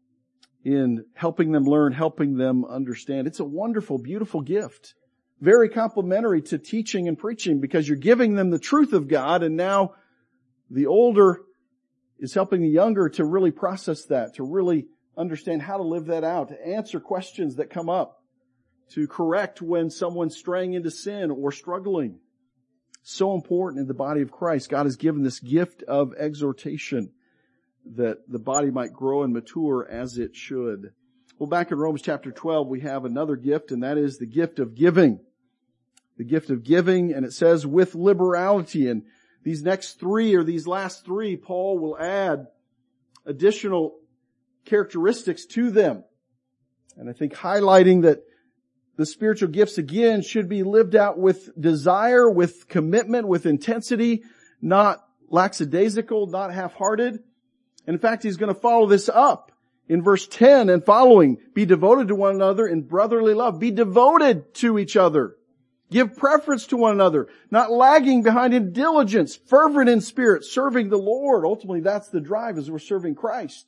in helping them learn, helping them understand. It's a wonderful, beautiful gift. Very complementary to teaching and preaching, because you're giving them the truth of God, and now the older is helping the younger to really process that, to really understand how to live that out, to answer questions that come up, to correct when someone's straying into sin or struggling. So important in the body of Christ. God has given this gift of exhortation that the body might grow and mature as it should. Well, back in Romans chapter 12, we have another gift, and that is the gift of giving. The gift of giving, and it says with liberality. And these next three, or these last three, Paul will add additional characteristics to them. And I think highlighting that the spiritual gifts again should be lived out with desire, with commitment, with intensity, not lackadaisical, not half-hearted. And in fact, he's going to follow this up in verse 10 and following. Be devoted to one another in brotherly love. Be devoted to each other. Give preference to one another, not lagging behind in diligence, fervent in spirit, serving the Lord. Ultimately, that's the drive as we're serving Christ.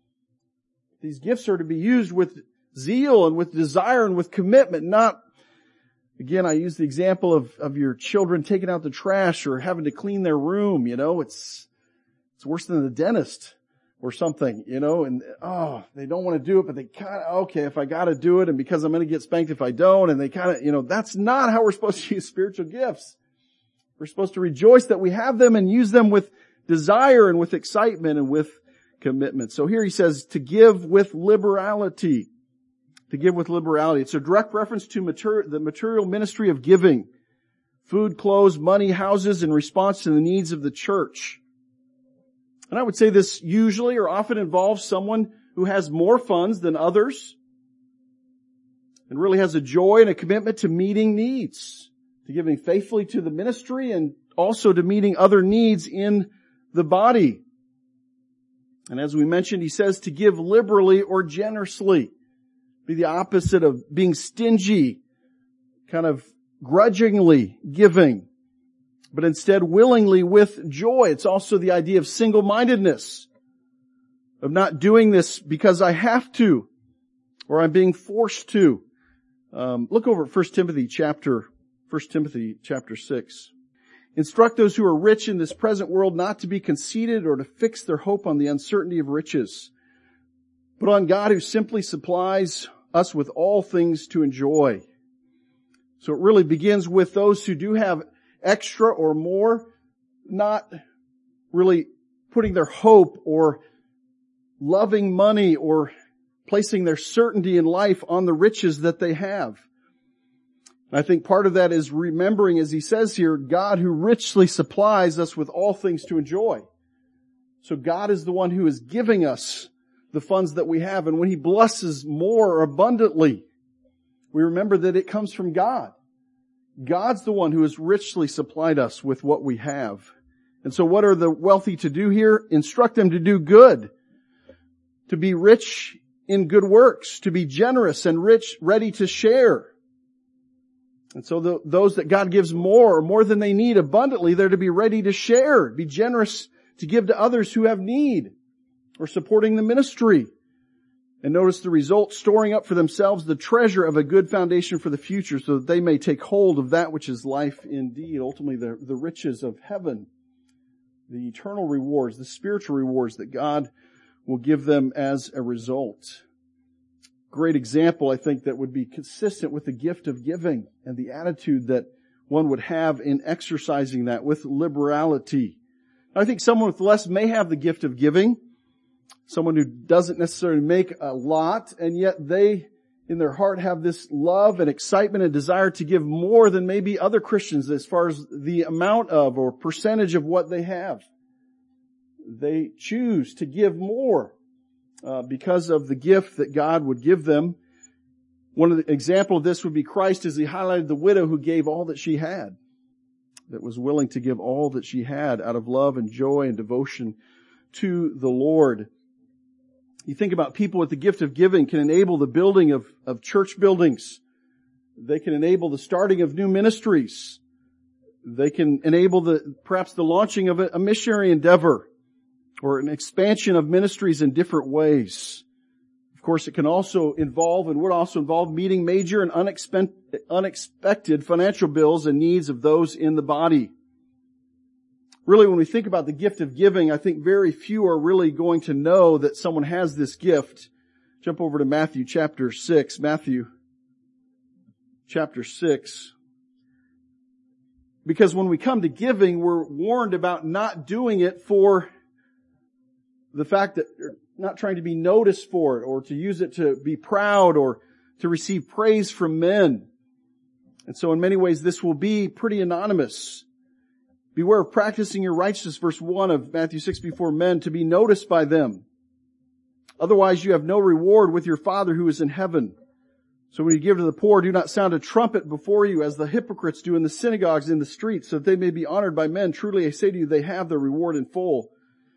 These gifts are to be used with zeal and with desire and with commitment, not, again, I use the example of your children taking out the trash or having to clean their room. It's worse than the dentist or something, and they don't want to do it, but they kind of, okay, if I got to do it, and because I'm going to get spanked if I don't, and they kind of, that's not how we're supposed to use spiritual gifts. We're supposed to rejoice that we have them and use them with desire and with excitement and with commitment. So here he says to give with liberality. To give with liberality. It's a direct reference to the material ministry of giving. Food, clothes, money, houses in response to the needs of the church. And I would say this usually or often involves someone who has more funds than others and really has a joy and a commitment to meeting needs, to giving faithfully to the ministry and also to meeting other needs in the body. And as we mentioned, he says to give liberally or generously. Be the opposite of being stingy, kind of grudgingly giving, but instead willingly with joy. It's also the idea of single-mindedness, of not doing this because I have to, or I'm being forced to. Look over at 1 Timothy chapter 6. Instruct those who are rich in this present world not to be conceited or to fix their hope on the uncertainty of riches, but on God who simply supplies us with all things to enjoy. So it really begins with those who do have extra or more, not really putting their hope or loving money or placing their certainty in life on the riches that they have. I think part of that is remembering, as he says here, God who richly supplies us with all things to enjoy. So God is the one who is giving us the funds that we have. And when he blesses more abundantly, we remember that it comes from God. God's the one who has richly supplied us with what we have. And so what are the wealthy to do here? Instruct them to do good, to be rich in good works, to be generous and rich, ready to share. And so those that God gives more than they need abundantly, they're to be ready to share, be generous to give to others who have need, or supporting the ministry. And notice the result, storing up for themselves the treasure of a good foundation for the future, so that they may take hold of that which is life indeed, ultimately the riches of heaven, the eternal rewards, the spiritual rewards that God will give them as a result. Great example, I think, that would be consistent with the gift of giving and the attitude that one would have in exercising that with liberality. I think someone with less may have the gift of giving, someone who doesn't necessarily make a lot, and yet they, in their heart, have this love and excitement and desire to give more than maybe other Christians as far as the amount of or percentage of what they have. They choose to give more because of the gift that God would give them. One of the example of this would be Christ, as he highlighted the widow who gave all that she had, that was willing to give all that she had out of love and joy and devotion to the Lord. You think about people with the gift of giving can enable the building of church buildings. They can enable the starting of new ministries. They can enable perhaps the launching of a missionary endeavor or an expansion of ministries in different ways. Of course, it can also involve and would also involve meeting major and unexpected financial bills and needs of those in the body. Really, when we think about the gift of giving, I think very few are really going to know that someone has this gift. Jump over to Matthew chapter 6. Matthew chapter 6. Because when we come to giving, we're warned about not doing it for the fact that you're not trying to be noticed for it or to use it to be proud or to receive praise from men. And so in many ways this will be pretty anonymous. Beware of practicing your righteousness, verse 1 of Matthew 6, before men, to be noticed by them. Otherwise you have no reward with your Father who is in heaven. So when you give to the poor, do not sound a trumpet before you as the hypocrites do in the synagogues in the streets, so that they may be honored by men. Truly I say to you, they have their reward in full.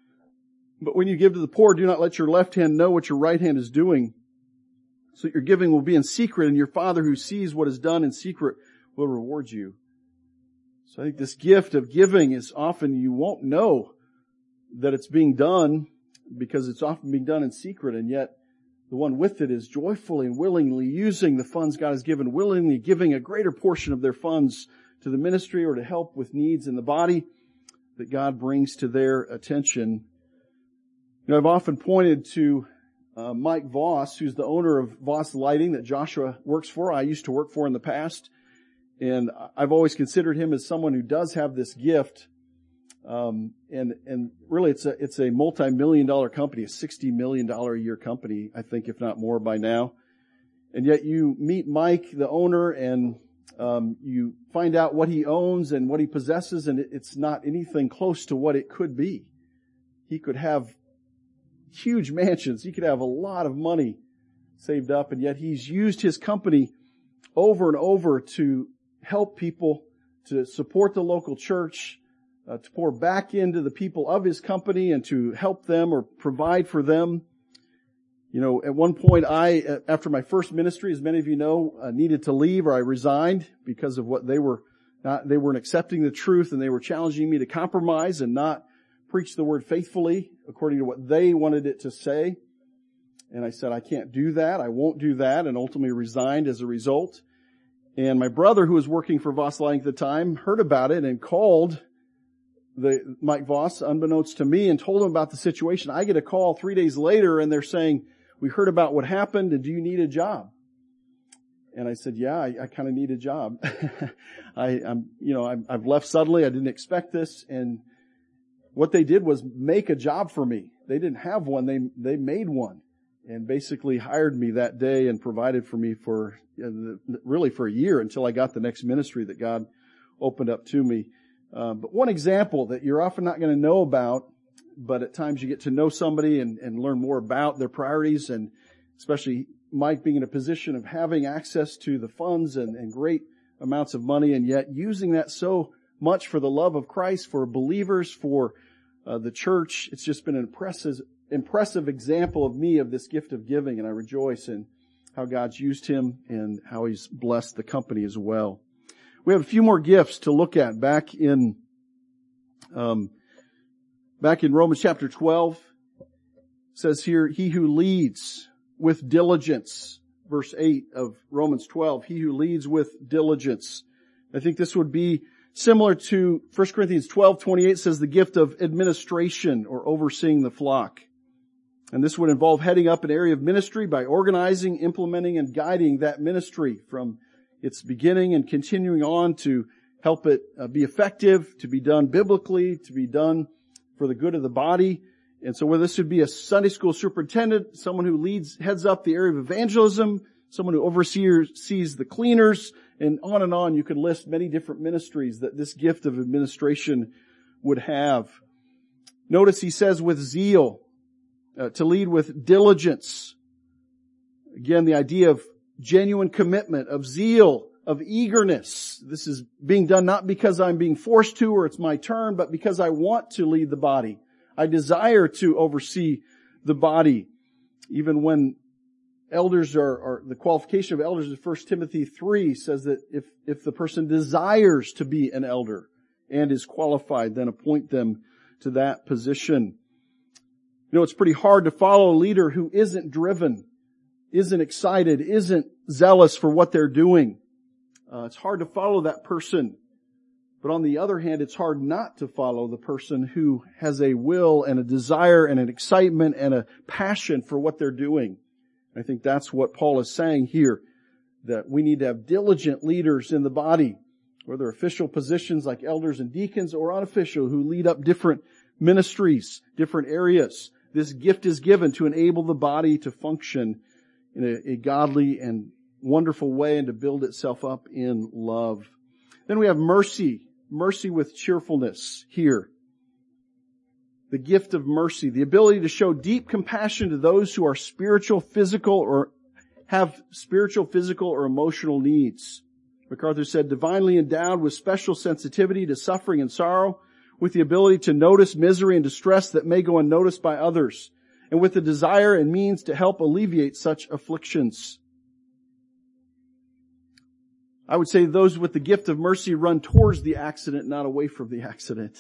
But when you give to the poor, do not let your left hand know what your right hand is doing, so that your giving will be in secret, and your Father who sees what is done in secret will reward you. So I think this gift of giving is often you won't know that it's being done because it's often being done in secret, and yet the one with it is joyfully and willingly using the funds God has given, willingly giving a greater portion of their funds to the ministry or to help with needs in the body that God brings to their attention. You know, I've often pointed to Mike Voss, who's the owner of Voss Lighting that Joshua works for. I used to work for in the past. And I've always considered him as someone who does have this gift. And really it's a multi-million-dollar company, a $60 million a year company, I think, if not more by now. And yet you meet Mike, the owner, and you find out what he owns and what he possesses, and it's not anything close to what it could be. He could have huge mansions. He could have a lot of money saved up, and yet he's used his company over and over to help people, to support the local church, to pour back into the people of his company and to help them or provide for them. You know, at one point after my first ministry, as many of you know, needed to leave, or I resigned because of what they weren't accepting the truth, and they were challenging me to compromise and not preach the word faithfully according to what they wanted it to say. And I said, I can't do that. I won't do that, and ultimately resigned as a result. And my brother, who was working for Voss Lighting at the time, heard about it and called Mike Voss, unbeknownst to me, and told him about the situation. I get a call 3 days later, and they're saying, we heard about what happened, and do you need a job? And I said, yeah, I kind of need a job. I've left suddenly. I didn't expect this. And what they did was make a job for me. They didn't have one. They made one and basically hired me that day and provided for me for a year until I got the next ministry that God opened up to me. But one example that you're often not going to know about, but at times you get to know somebody and learn more about their priorities, and especially Mike being in a position of having access to the funds and great amounts of money, and yet using that so much for the love of Christ, for believers, for the church. It's just been an impressive example of this gift of giving, and I rejoice in how God's used him and how he's blessed the company as well. We have a few more gifts to look at back in Romans chapter 12. It says here, he who leads with diligence. Verse 8 of Romans 12, he who leads with diligence. I think this would be similar to 1 Corinthians 12:28 says the gift of administration or overseeing the flock. And this would involve heading up an area of ministry by organizing, implementing, and guiding that ministry from its beginning and continuing on to help it be effective, to be done biblically, to be done for the good of the body. And so whether this would be a Sunday school superintendent, someone who heads up the area of evangelism, someone who oversees the cleaners, and on you could list many different ministries that this gift of administration would have. Notice he says with zeal, to lead with diligence. Again, the idea of genuine commitment, of zeal, of eagerness. This is being done not because I'm being forced to or it's my turn, but because I want to lead the body. I desire to oversee the body. Even when elders are the qualification of elders in 1 Timothy 3 says that if the person desires to be an elder and is qualified, then appoint them to that position. You know, it's pretty hard to follow a leader who isn't driven, isn't excited, isn't zealous for what they're doing. It's hard to follow that person. But on the other hand, it's hard not to follow the person who has a will and a desire and an excitement and a passion for what they're doing. I think that's what Paul is saying here, that we need to have diligent leaders in the body, whether official positions like elders and deacons or unofficial who lead up different ministries, different areas. This gift is given to enable the body to function in a godly and wonderful way and to build itself up in love. Then we have mercy with cheerfulness here. The gift of mercy, the ability to show deep compassion to those who are spiritual, physical, or have spiritual, physical, or emotional needs. MacArthur said, divinely endowed with special sensitivity to suffering and sorrow, with the ability to notice misery and distress that may go unnoticed by others, and with the desire and means to help alleviate such afflictions. I would say those with the gift of mercy run towards the accident, not away from the accident.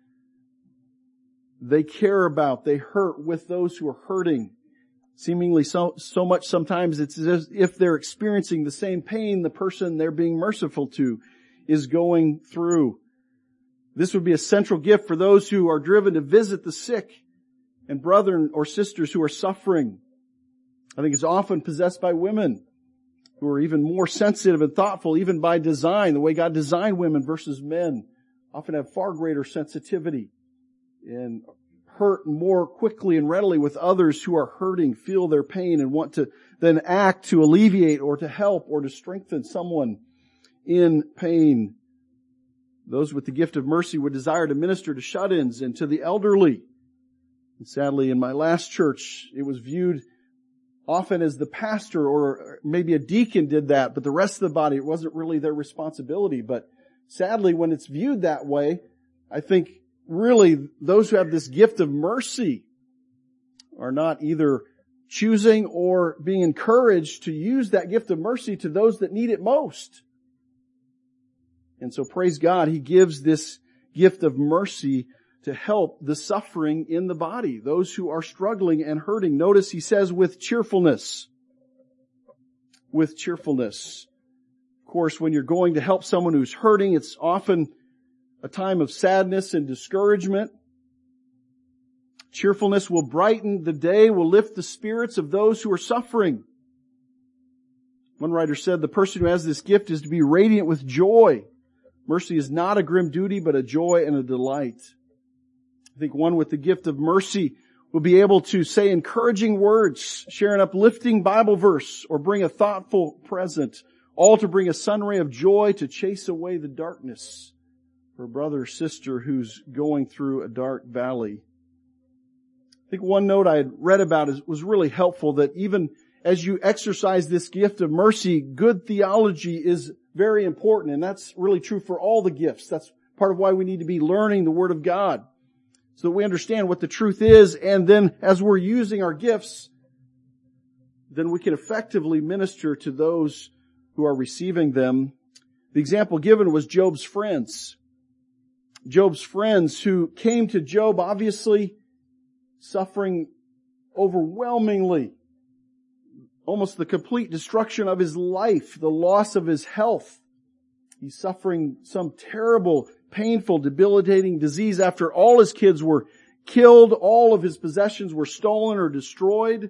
They care about, they hurt with those who are hurting. Seemingly so much sometimes it's as if they're experiencing the same pain the person they're being merciful to is going through. This would be a central gift for those who are driven to visit the sick and brethren or sisters who are suffering. I think it's often possessed by women who are even more sensitive and thoughtful, even by design. The way God designed women versus men often have far greater sensitivity and hurt more quickly and readily with others who are hurting, feel their pain, and want to then act to alleviate or to help or to strengthen someone in pain. Those with the gift of mercy would desire to minister to shut-ins and to the elderly. And sadly, in my last church, it was viewed often as the pastor or maybe a deacon did that, but the rest of the body, it wasn't really their responsibility. But sadly, when it's viewed that way, I think really those who have this gift of mercy are not either choosing or being encouraged to use that gift of mercy to those that need it most. And so praise God, He gives this gift of mercy to help the suffering in the body, those who are struggling and hurting. Notice He says with cheerfulness. With cheerfulness. Of course, when you're going to help someone who's hurting, it's often a time of sadness and discouragement. Cheerfulness will brighten the day, will lift the spirits of those who are suffering. One writer said, the person who has this gift is to be radiant with joy. Mercy is not a grim duty, but a joy and a delight. I think one with the gift of mercy will be able to say encouraging words, share an uplifting Bible verse, or bring a thoughtful present, all to bring a sun ray of joy to chase away the darkness for a brother or sister who's going through a dark valley. I think one note I had read about was really helpful, that even as you exercise this gift of mercy, good theology is very important, and that's really true for all the gifts. That's part of why we need to be learning the Word of God, so that we understand what the truth is, and then as we're using our gifts, then we can effectively minister to those who are receiving them. The example given was Job's friends. Job's friends who came to Job obviously suffering overwhelmingly, almost the complete destruction of his life, the loss of his health. He's suffering some terrible, painful, debilitating disease after all his kids were killed, all of his possessions were stolen or destroyed.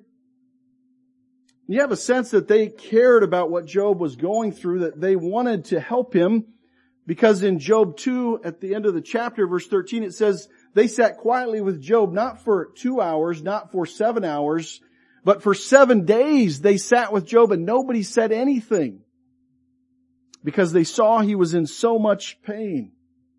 You have a sense that they cared about what Job was going through, that they wanted to help him, because in Job 2, at the end of the chapter, verse 13, it says, they sat quietly with Job, not for 2 hours, not for 7 hours, but for 7 days they sat with Job and nobody said anything, because they saw he was in so much pain.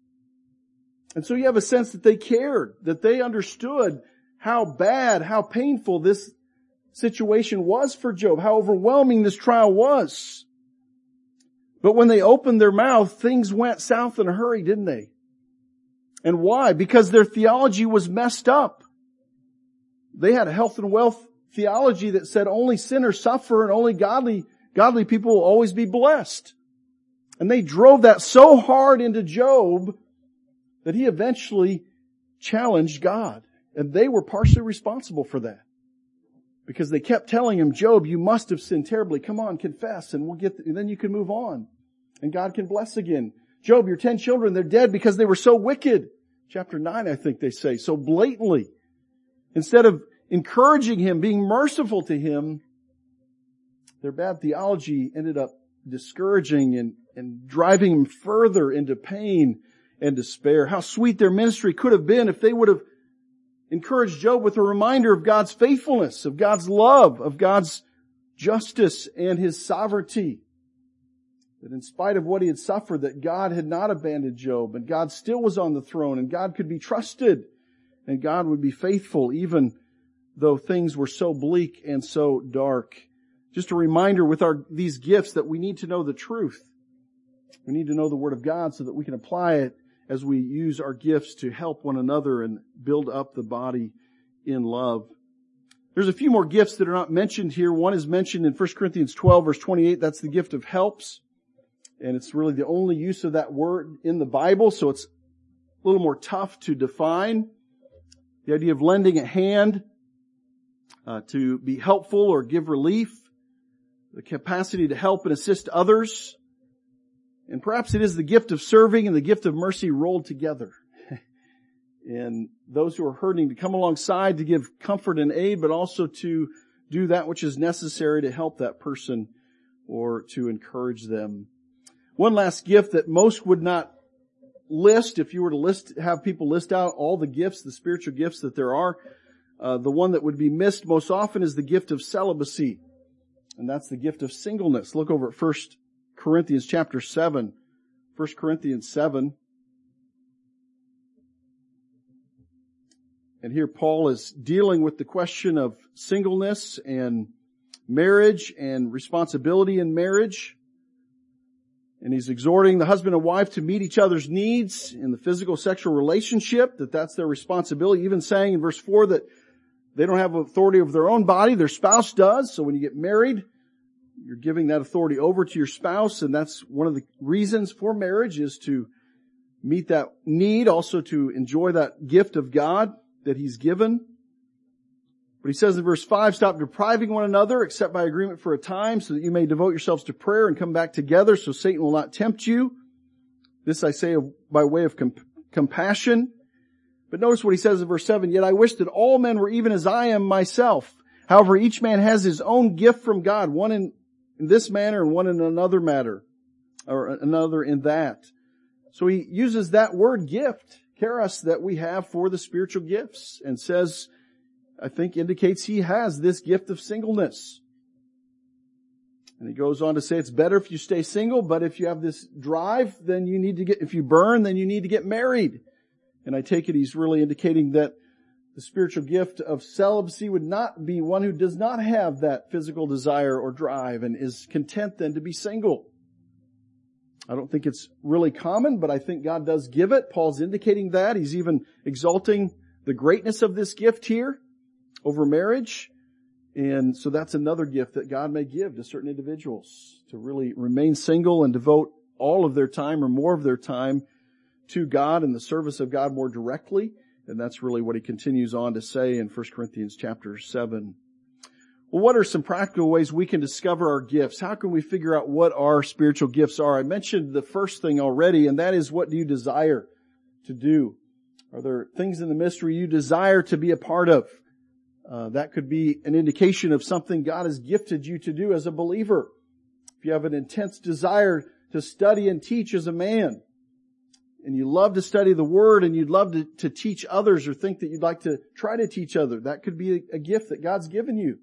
And so you have a sense that they cared, that they understood how bad, how painful this situation was for Job, how overwhelming this trial was. But when they opened their mouth, things went south in a hurry, didn't they? And why? Because their theology was messed up. They had a health and wealth theology that said only sinners suffer and only godly people will always be blessed. And they drove that so hard into Job that he eventually challenged God. And they were partially responsible for that, because they kept telling him, Job, you must have sinned terribly. Come on, confess, and and then you can move on. And God can bless again. Job, your 10 children, they're dead because they were so wicked. Chapter 9, I think they say, so blatantly. Instead of encouraging him, being merciful to him, their bad theology ended up discouraging and driving him further into pain and despair. How sweet their ministry could have been if they would have encouraged Job with a reminder of God's faithfulness, of God's love, of God's justice and His sovereignty. That in spite of what he had suffered, that God had not abandoned Job, and God still was on the throne, and God could be trusted, and God would be faithful even though things were so bleak and so dark. Just a reminder with these gifts that we need to know the truth. We need to know the Word of God so that we can apply it as we use our gifts to help one another and build up the body in love. There's a few more gifts that are not mentioned here. One is mentioned in 1 Corinthians 12, verse 28. That's the gift of helps. And it's really the only use of that word in the Bible, so it's a little more tough to define. The idea of lending a hand to be helpful or give relief, the capacity to help and assist others. And perhaps it is the gift of serving and the gift of mercy rolled together. And those who are hurting to come alongside to give comfort and aid, but also to do that which is necessary to help that person or to encourage them. One last gift that most would not list, if you were to have people list out all the gifts, the spiritual gifts that there are, the one that would be missed most often is the gift of celibacy. And that's the gift of singleness. Look over at 1 Corinthians chapter 7. 1 Corinthians 7. And here Paul is dealing with the question of singleness and marriage and responsibility in marriage. And he's exhorting the husband and wife to meet each other's needs in the physical sexual relationship, that's their responsibility. Even saying in verse 4 that they don't have authority over their own body, their spouse does. So when you get married, you're giving that authority over to your spouse, and that's one of the reasons for marriage, is to meet that need, also to enjoy that gift of God that He's given. But he says in verse 5, stop depriving one another except by agreement for a time, so that you may devote yourselves to prayer and come back together, so Satan will not tempt you. This I say by way of compassion. But notice what he says in verse 7, yet I wish that all men were even as I am myself. However, each man has his own gift from God, one in this manner and one in another matter, or another in that. So he uses that word gift, charis, that we have for the spiritual gifts, and says, I think indicates he has this gift of singleness. And he goes on to say it's better if you stay single, but if you have this drive, then you need to if you burn, then you need to get married. And I take it he's really indicating that the spiritual gift of celibacy would not be one who does not have that physical desire or drive and is content then to be single. I don't think it's really common, but I think God does give it. Paul's indicating that. He's even exalting the greatness of this gift here over marriage. And so that's another gift that God may give to certain individuals, to really remain single and devote all of their time or more of their time to God and the service of God more directly. And that's really what he continues on to say in 1 Corinthians chapter 7. Well, what are some practical ways we can discover our gifts? How can we figure out what our spiritual gifts are? I mentioned the first thing already, and that is, what do you desire to do? Are there things in the ministry you desire to be a part of? That could be an indication of something God has gifted you to do as a believer. If you have an intense desire to study and teach as a man, and you love to study the Word and you'd love to teach others, or think that you'd like to try to teach others, that could be a gift that God's given you.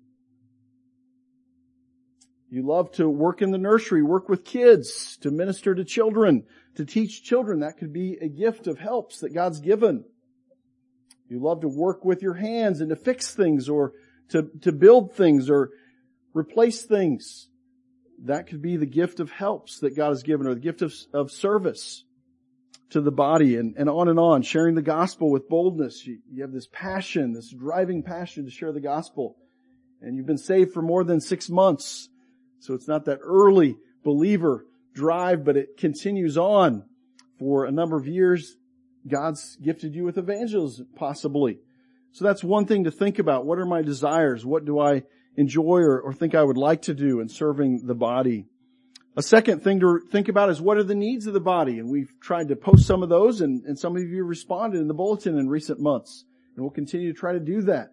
You love to work in the nursery, work with kids, to minister to children, to teach children, that could be a gift of helps that God's given. You love to work with your hands and to fix things, or to build things or replace things. That could be the gift of helps that God has given, or the gift of service to the body, and on, sharing the gospel with boldness. You have this passion, this driving passion to share the gospel. And you've been saved for more than 6 months. So it's not that early believer drive, but it continues on for a number of years. God's gifted you with evangelism, possibly. So that's one thing to think about. What are my desires? What do I enjoy or think I would like to do in serving the body? A second thing to think about is, what are the needs of the body? And we've tried to post some of those, and some of you responded in the bulletin in recent months. And we'll continue to try to do that.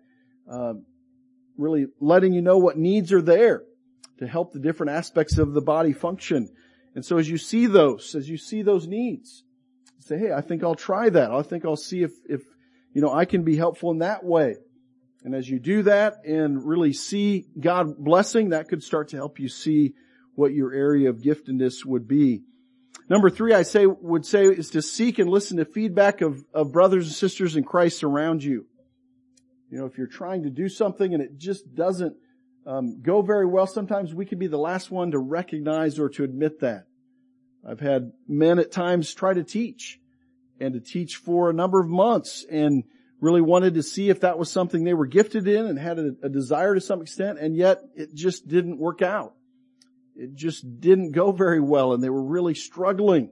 Really letting you know what needs are there to help the different aspects of the body function. And so as you see those needs, say, hey, I think I'll try that. I think I'll see if I can be helpful in that way. And as you do that and really see God blessing, that could start to help you see what your area of giftedness would be. Number 3, would say is to seek and listen to feedback of brothers and sisters in Christ around you. If you're trying to do something and it just doesn't go very well, sometimes we can be the last one to recognize or to admit that. I've had men at times try to teach, and to teach for a number of months, and really wanted to see if that was something they were gifted in and had a desire to some extent, and yet it just didn't work out. It just didn't go very well, and they were really struggling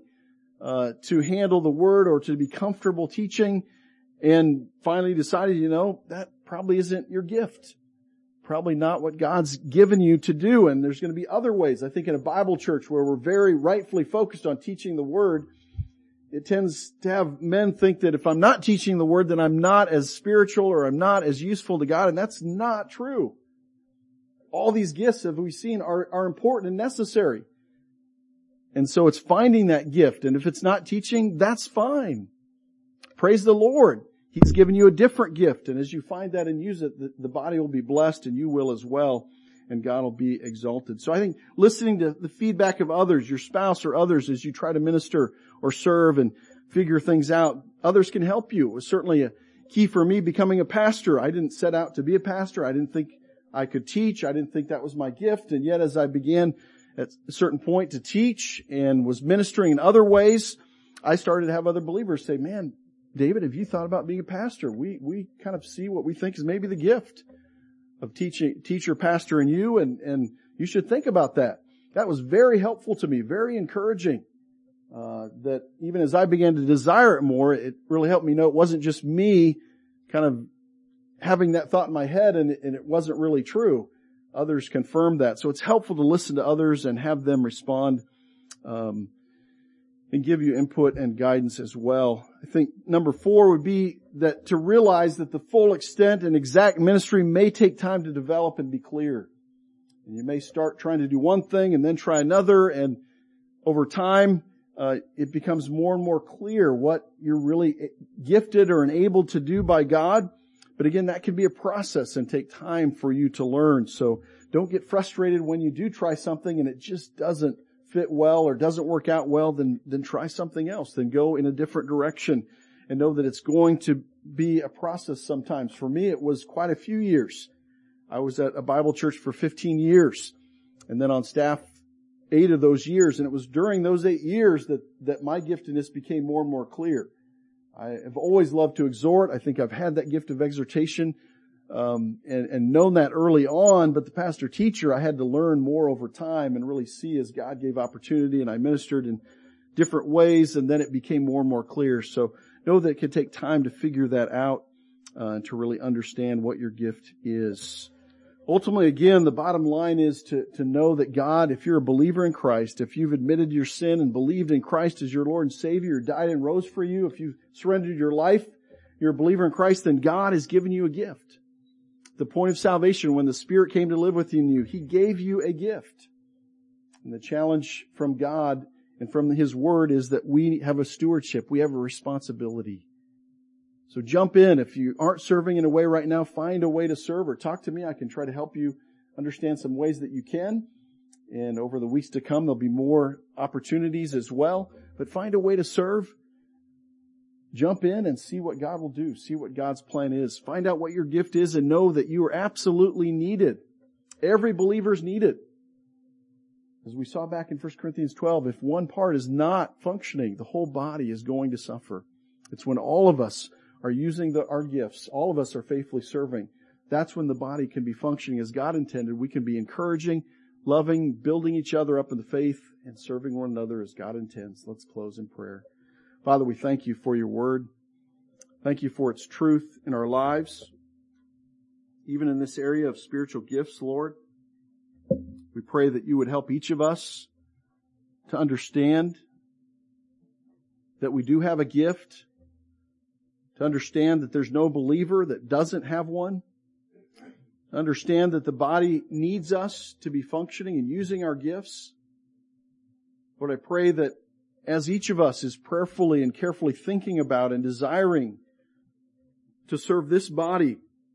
to handle the Word or to be comfortable teaching, and finally decided, that probably isn't your gift. Probably not what God's given you to do, and there's going to be other ways. I think in a Bible church where we're very rightfully focused on teaching the Word, it tends to have men think that if I'm not teaching the Word, then I'm not as spiritual or I'm not as useful to God, and that's not true. All these gifts, as we've seen, are important and necessary. And so it's finding that gift, and if it's not teaching, that's fine. Praise the Lord. He's given you a different gift, and as you find that and use it, the body will be blessed, and you will as well, and God will be exalted. So I think listening to the feedback of others, your spouse or others, as you try to minister or serve and figure things out, others can help you. It was certainly a key for me becoming a pastor. I didn't set out to be a pastor. I didn't think I could teach. I didn't think that was my gift, and yet as I began at a certain point to teach and was ministering in other ways, I started to have other believers say, man, David, have you thought about being a pastor? We kind of see what we think is maybe the gift of teacher, pastor in you, and you should think about that. That was very helpful to me, very encouraging. That even as I began to desire it more, it really helped me know it wasn't just me kind of having that thought in my head and it wasn't really true. Others confirmed that. So it's helpful to listen to others and have them respond and give you input and guidance as well. I think number 4 would be that to realize that the full extent and exact ministry may take time to develop and be clear. And you may start trying to do one thing and then try another, and over time, it becomes more and more clear what you're really gifted or enabled to do by God. But again, that can be a process and take time for you to learn. So don't get frustrated when you do try something and it just doesn't fit well or doesn't work out well, then try something else. Then go in a different direction and know that it's going to be a process sometimes. For me, it was quite a few years. I was at a Bible church for 15 years and then on staff 8 of those years. And it was during those 8 years that my giftedness became more and more clear. I have always loved to exhort. I think I've had that gift of exhortation and known that early on, but the pastor teacher, I had to learn more over time and really see as God gave opportunity, and I ministered in different ways, and then it became more and more clear. So know that it can take time to figure that out, to really understand what your gift is. Ultimately, again, the bottom line is to know that God, if you're a believer in Christ, if you've admitted your sin and believed in Christ as your Lord and Savior, died and rose for you, if you surrendered your life, you're a believer in Christ, then God has given you a gift. The point of salvation, when the Spirit came to live within you, He gave you a gift. And the challenge from God and from His Word is that we have a stewardship. We have a responsibility. So jump in. If you aren't serving in a way right now, find a way to serve or talk to me. I can try to help you understand some ways that you can. And over the weeks to come, there'll be more opportunities as well. But find a way to serve. Jump in and see what God will do. See what God's plan is. Find out what your gift is and know that you are absolutely needed. Every believer is needed. As we saw back in 1 Corinthians 12, if one part is not functioning, the whole body is going to suffer. It's when all of us are using our gifts, all of us are faithfully serving. That's when the body can be functioning as God intended. We can be encouraging, loving, building each other up in the faith, and serving one another as God intends. Let's close in prayer. Father, we thank you for your word. Thank you for its truth in our lives. Even in this area of spiritual gifts, Lord, we pray that you would help each of us to understand that we do have a gift, to understand that there's no believer that doesn't have one, to understand that the body needs us to be functioning and using our gifts. Lord, I pray that as each of us is prayerfully and carefully thinking about and desiring to serve this body,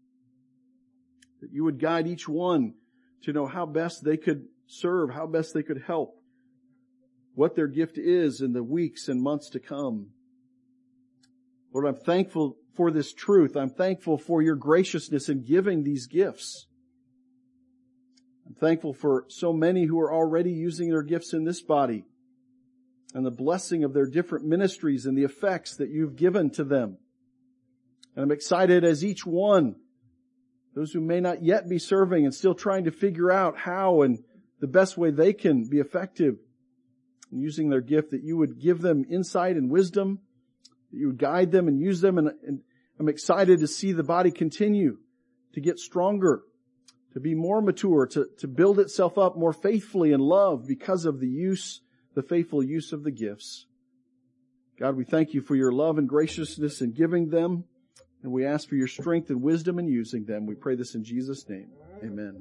that you would guide each one to know how best they could serve, how best they could help, what their gift is in the weeks and months to come. Lord, I'm thankful for this truth. I'm thankful for your graciousness in giving these gifts. I'm thankful for so many who are already using their gifts in this body and the blessing of their different ministries and the effects that you've given to them. And I'm excited as each one, those who may not yet be serving and still trying to figure out how and the best way they can be effective in using their gift, that you would give them insight and wisdom, that you would guide them and use them. And I'm excited to see the body continue to get stronger, to be more mature, to build itself up more faithfully in love because of the faithful use of the gifts. God, we thank you for your love and graciousness in giving them, and we ask for your strength and wisdom in using them. We pray this in Jesus' name. Amen.